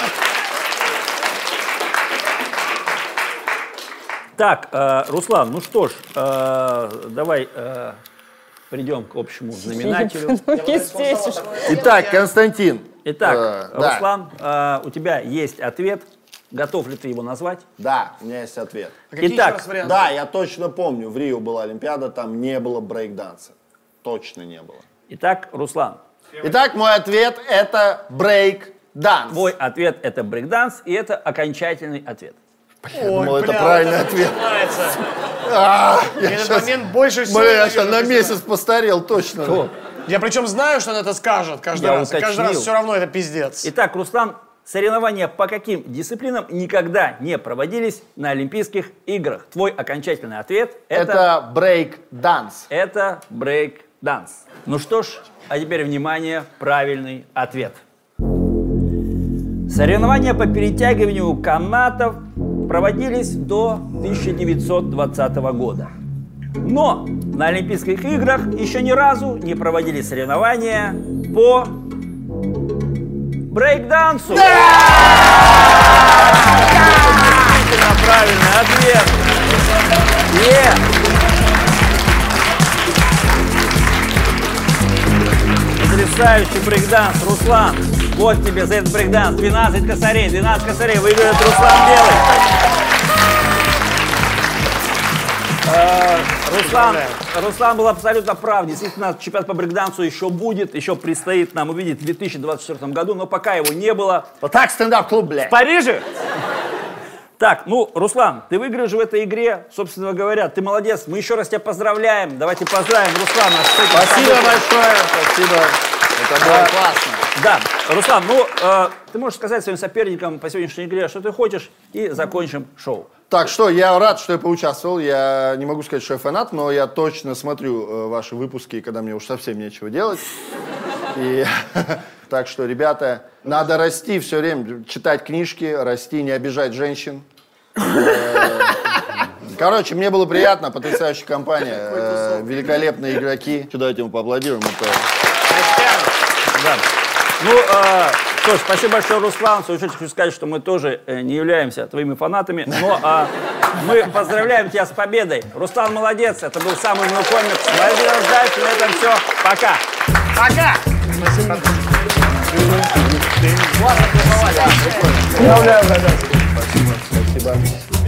Так, э, Руслан, ну что ж, э, давай э, придем к общему знаменателю.
Ну, естественно.
Итак, Константин.
Итак,
Э, да.
Руслан, э, у тебя есть ответ. Готов ли ты его назвать?
Да, у меня есть ответ.
А какие
Итак,
еще раз варианты?
Да, я точно помню, в Рио была Олимпиада, там не было брейк-данса. Точно не было.
Итак, Руслан,
Итак, мой ответ – это брейк-данс.
твой ответ – это брейкданс, и это окончательный ответ.
Я думал, это
бля,
правильный
вот это
ответ.
начинается.
А, я
Этот
щас-
момент больше всего
Бля, я
ненавижу
сейчас на
представить.
месяц постарел, точно.
Я причем знаю, что он это скажет каждый
Я
раз. И каждый раз
уточнил.
все равно это пиздец.
Итак, Руслан, соревнования по каким дисциплинам никогда не проводились на Олимпийских играх? Твой окончательный ответ – это,
Это брейк-данс.
это брейк-данс. Ну что ж, а теперь, внимание, правильный ответ. Соревнования по перетягиванию канатов проводились до тысяча девятьсот двадцатого года. Но на Олимпийских играх еще ни разу не проводили соревнования по брейк-дансу. Действительно правильный ответ. Е. Потрясающий брейк-данс, Руслан. Вот тебе за этот брейк-данс двенадцать косарей, двенадцать косарей выиграет Руслан Белый. Э, Руслан, Руслан был абсолютно прав. Действительно, чемпионат по брейкдансу еще будет, еще предстоит нам увидеть в две тысячи двадцать четвёртом году, но пока его не было.
Вот так стендап-клуб, блядь.
В Париже?
Так, ну, Руслан, ты выиграешь в этой игре, собственно говоря, ты молодец. Мы еще раз тебя поздравляем. Давайте поздравим Руслана.
Спасибо большое, спасибо. Это было классно.
Да, Руслан, ну, э, ты можешь сказать своим соперникам по сегодняшней игре, что ты хочешь, и закончим шоу.
Так что, я рад, что я поучаствовал. Я не могу сказать, что я фанат, но я точно смотрю э, ваши выпуски, когда мне уж совсем нечего делать. И так что, ребята, надо расти все время, читать книжки, расти, не обижать женщин. Короче, мне было приятно, потрясающая компания, э, великолепные игроки. Что, давайте ему поаплодируем. Это...
Да. Ну, э, что ж, спасибо большое, Руслан. В свою очередь хочу сказать, что мы тоже э, не являемся твоими фанатами, но э, мы поздравляем тебя с победой. Руслан молодец, это был самый умный комик. Смотрите нас дальше, на этом все. Пока.
Пока!
Спасибо.
Поздравляю,
Спасибо. Спасибо.